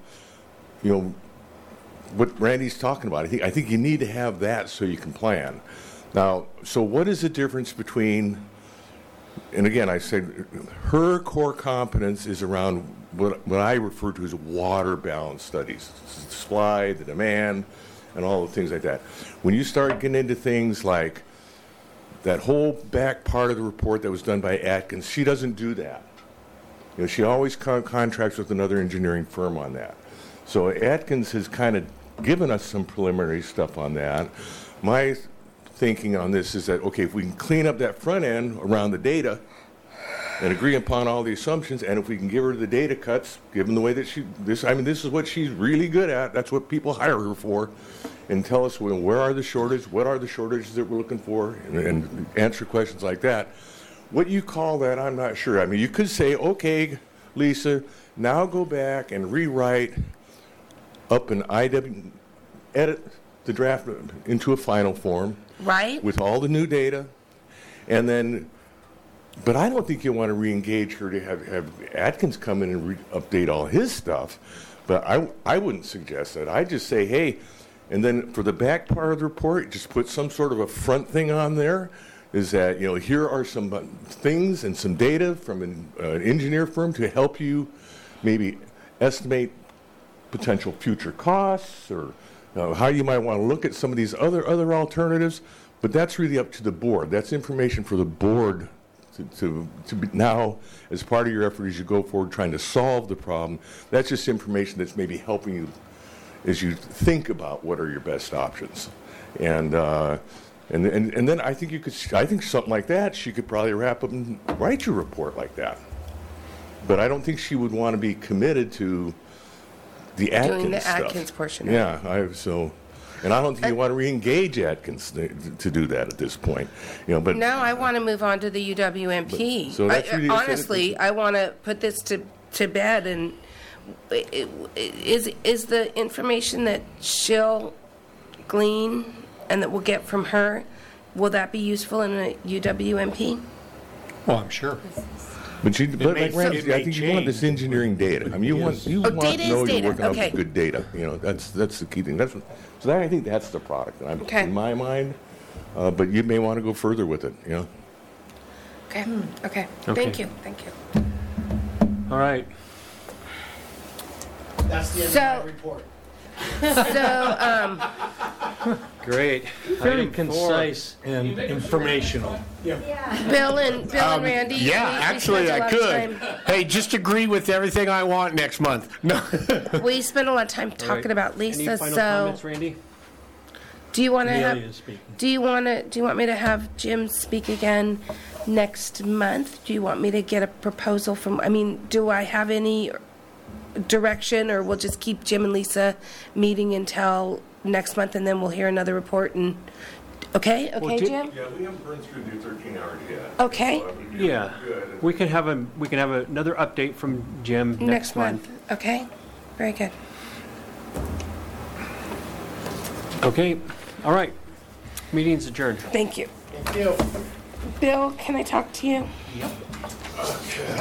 what Randy's talking about. I think you need to have that so you can plan. Now, so what is the difference between? And again, I said her core competence is around what I refer to as water balance studies, the supply, the demand, and all the things like that. When you start getting into things like that whole back part of the report that was done by Atkins, she doesn't do that. She always contracts with another engineering firm on that. So Atkins has kind of given us some preliminary stuff on that. My thinking on this is that, okay, if we can clean up that front end around the data and agree upon all the assumptions, and if we can give her the data cuts, given the way that this is what she's really good at, that's what people hire her for, and tell us where are the shortages, what are the shortages that we're looking for, and answer questions like that. What you call that, I'm not sure. You could say, okay, Lisa, now go back and rewrite up an edit the draft into a final form. Right. With all the new data, and then, but I don't think you want to re-engage her to have Atkins come in and update all his stuff. But I wouldn't suggest that. I'd just say, hey, and then for the back part of the report, just put some sort of a front thing on there. Is that, here are some things and some data from an engineer firm to help you maybe estimate potential future costs, or how you might want to look at some of these other alternatives. But that's really up to the board. That's information for the board to be now, as part of your effort as you go forward trying to solve the problem. That's just information that's maybe helping you as you think about what are your best options. And then I think I think something like that, she could probably wrap up and write your report like that. But I don't think she would want to be committed to the Atkins Doing the stuff. Atkins portion. Yeah, and I don't think you want to re-engage Atkins to do that at this point. But Now I want to move on to the UWMP. So that's really- Honestly, I want to put this to bed. And is the information that she'll glean and that we'll get from her, will that be useful in a UWMP? Well, I'm sure. But like Randy, it may I think you want this engineering data. You want to know data is you're data. working Okay. out good data. That's the key thing. I think that's the product. And Okay. in my mind, But you may want to go further with it, you know? Okay, okay. Okay. Thank you. All right. That's the end So- of my report. So, Great. Very Item four. concise and informational. Bill and Randy. Yeah, we actually, spent a I lot of could. time- Hey, just agree with everything I want next month. No. We spent a lot of time All right. talking about Any Lisa, final so comments, Randy? do you want to have, Amelia is speaking. do you want me to have Jim speak again next month? Do you want me to get a proposal from, I mean, do I have any direction, or we'll just keep Jim and Lisa meeting until next month, and then we'll hear another report and, okay, Well, Jim- Jim? Yeah, we haven't burned through the 13 hours yet. Okay, Yeah. We can have another update from Jim next month, okay? Very good. Okay. All right. Meeting's adjourned. Thank you. Thank you. Bill, can I talk to you?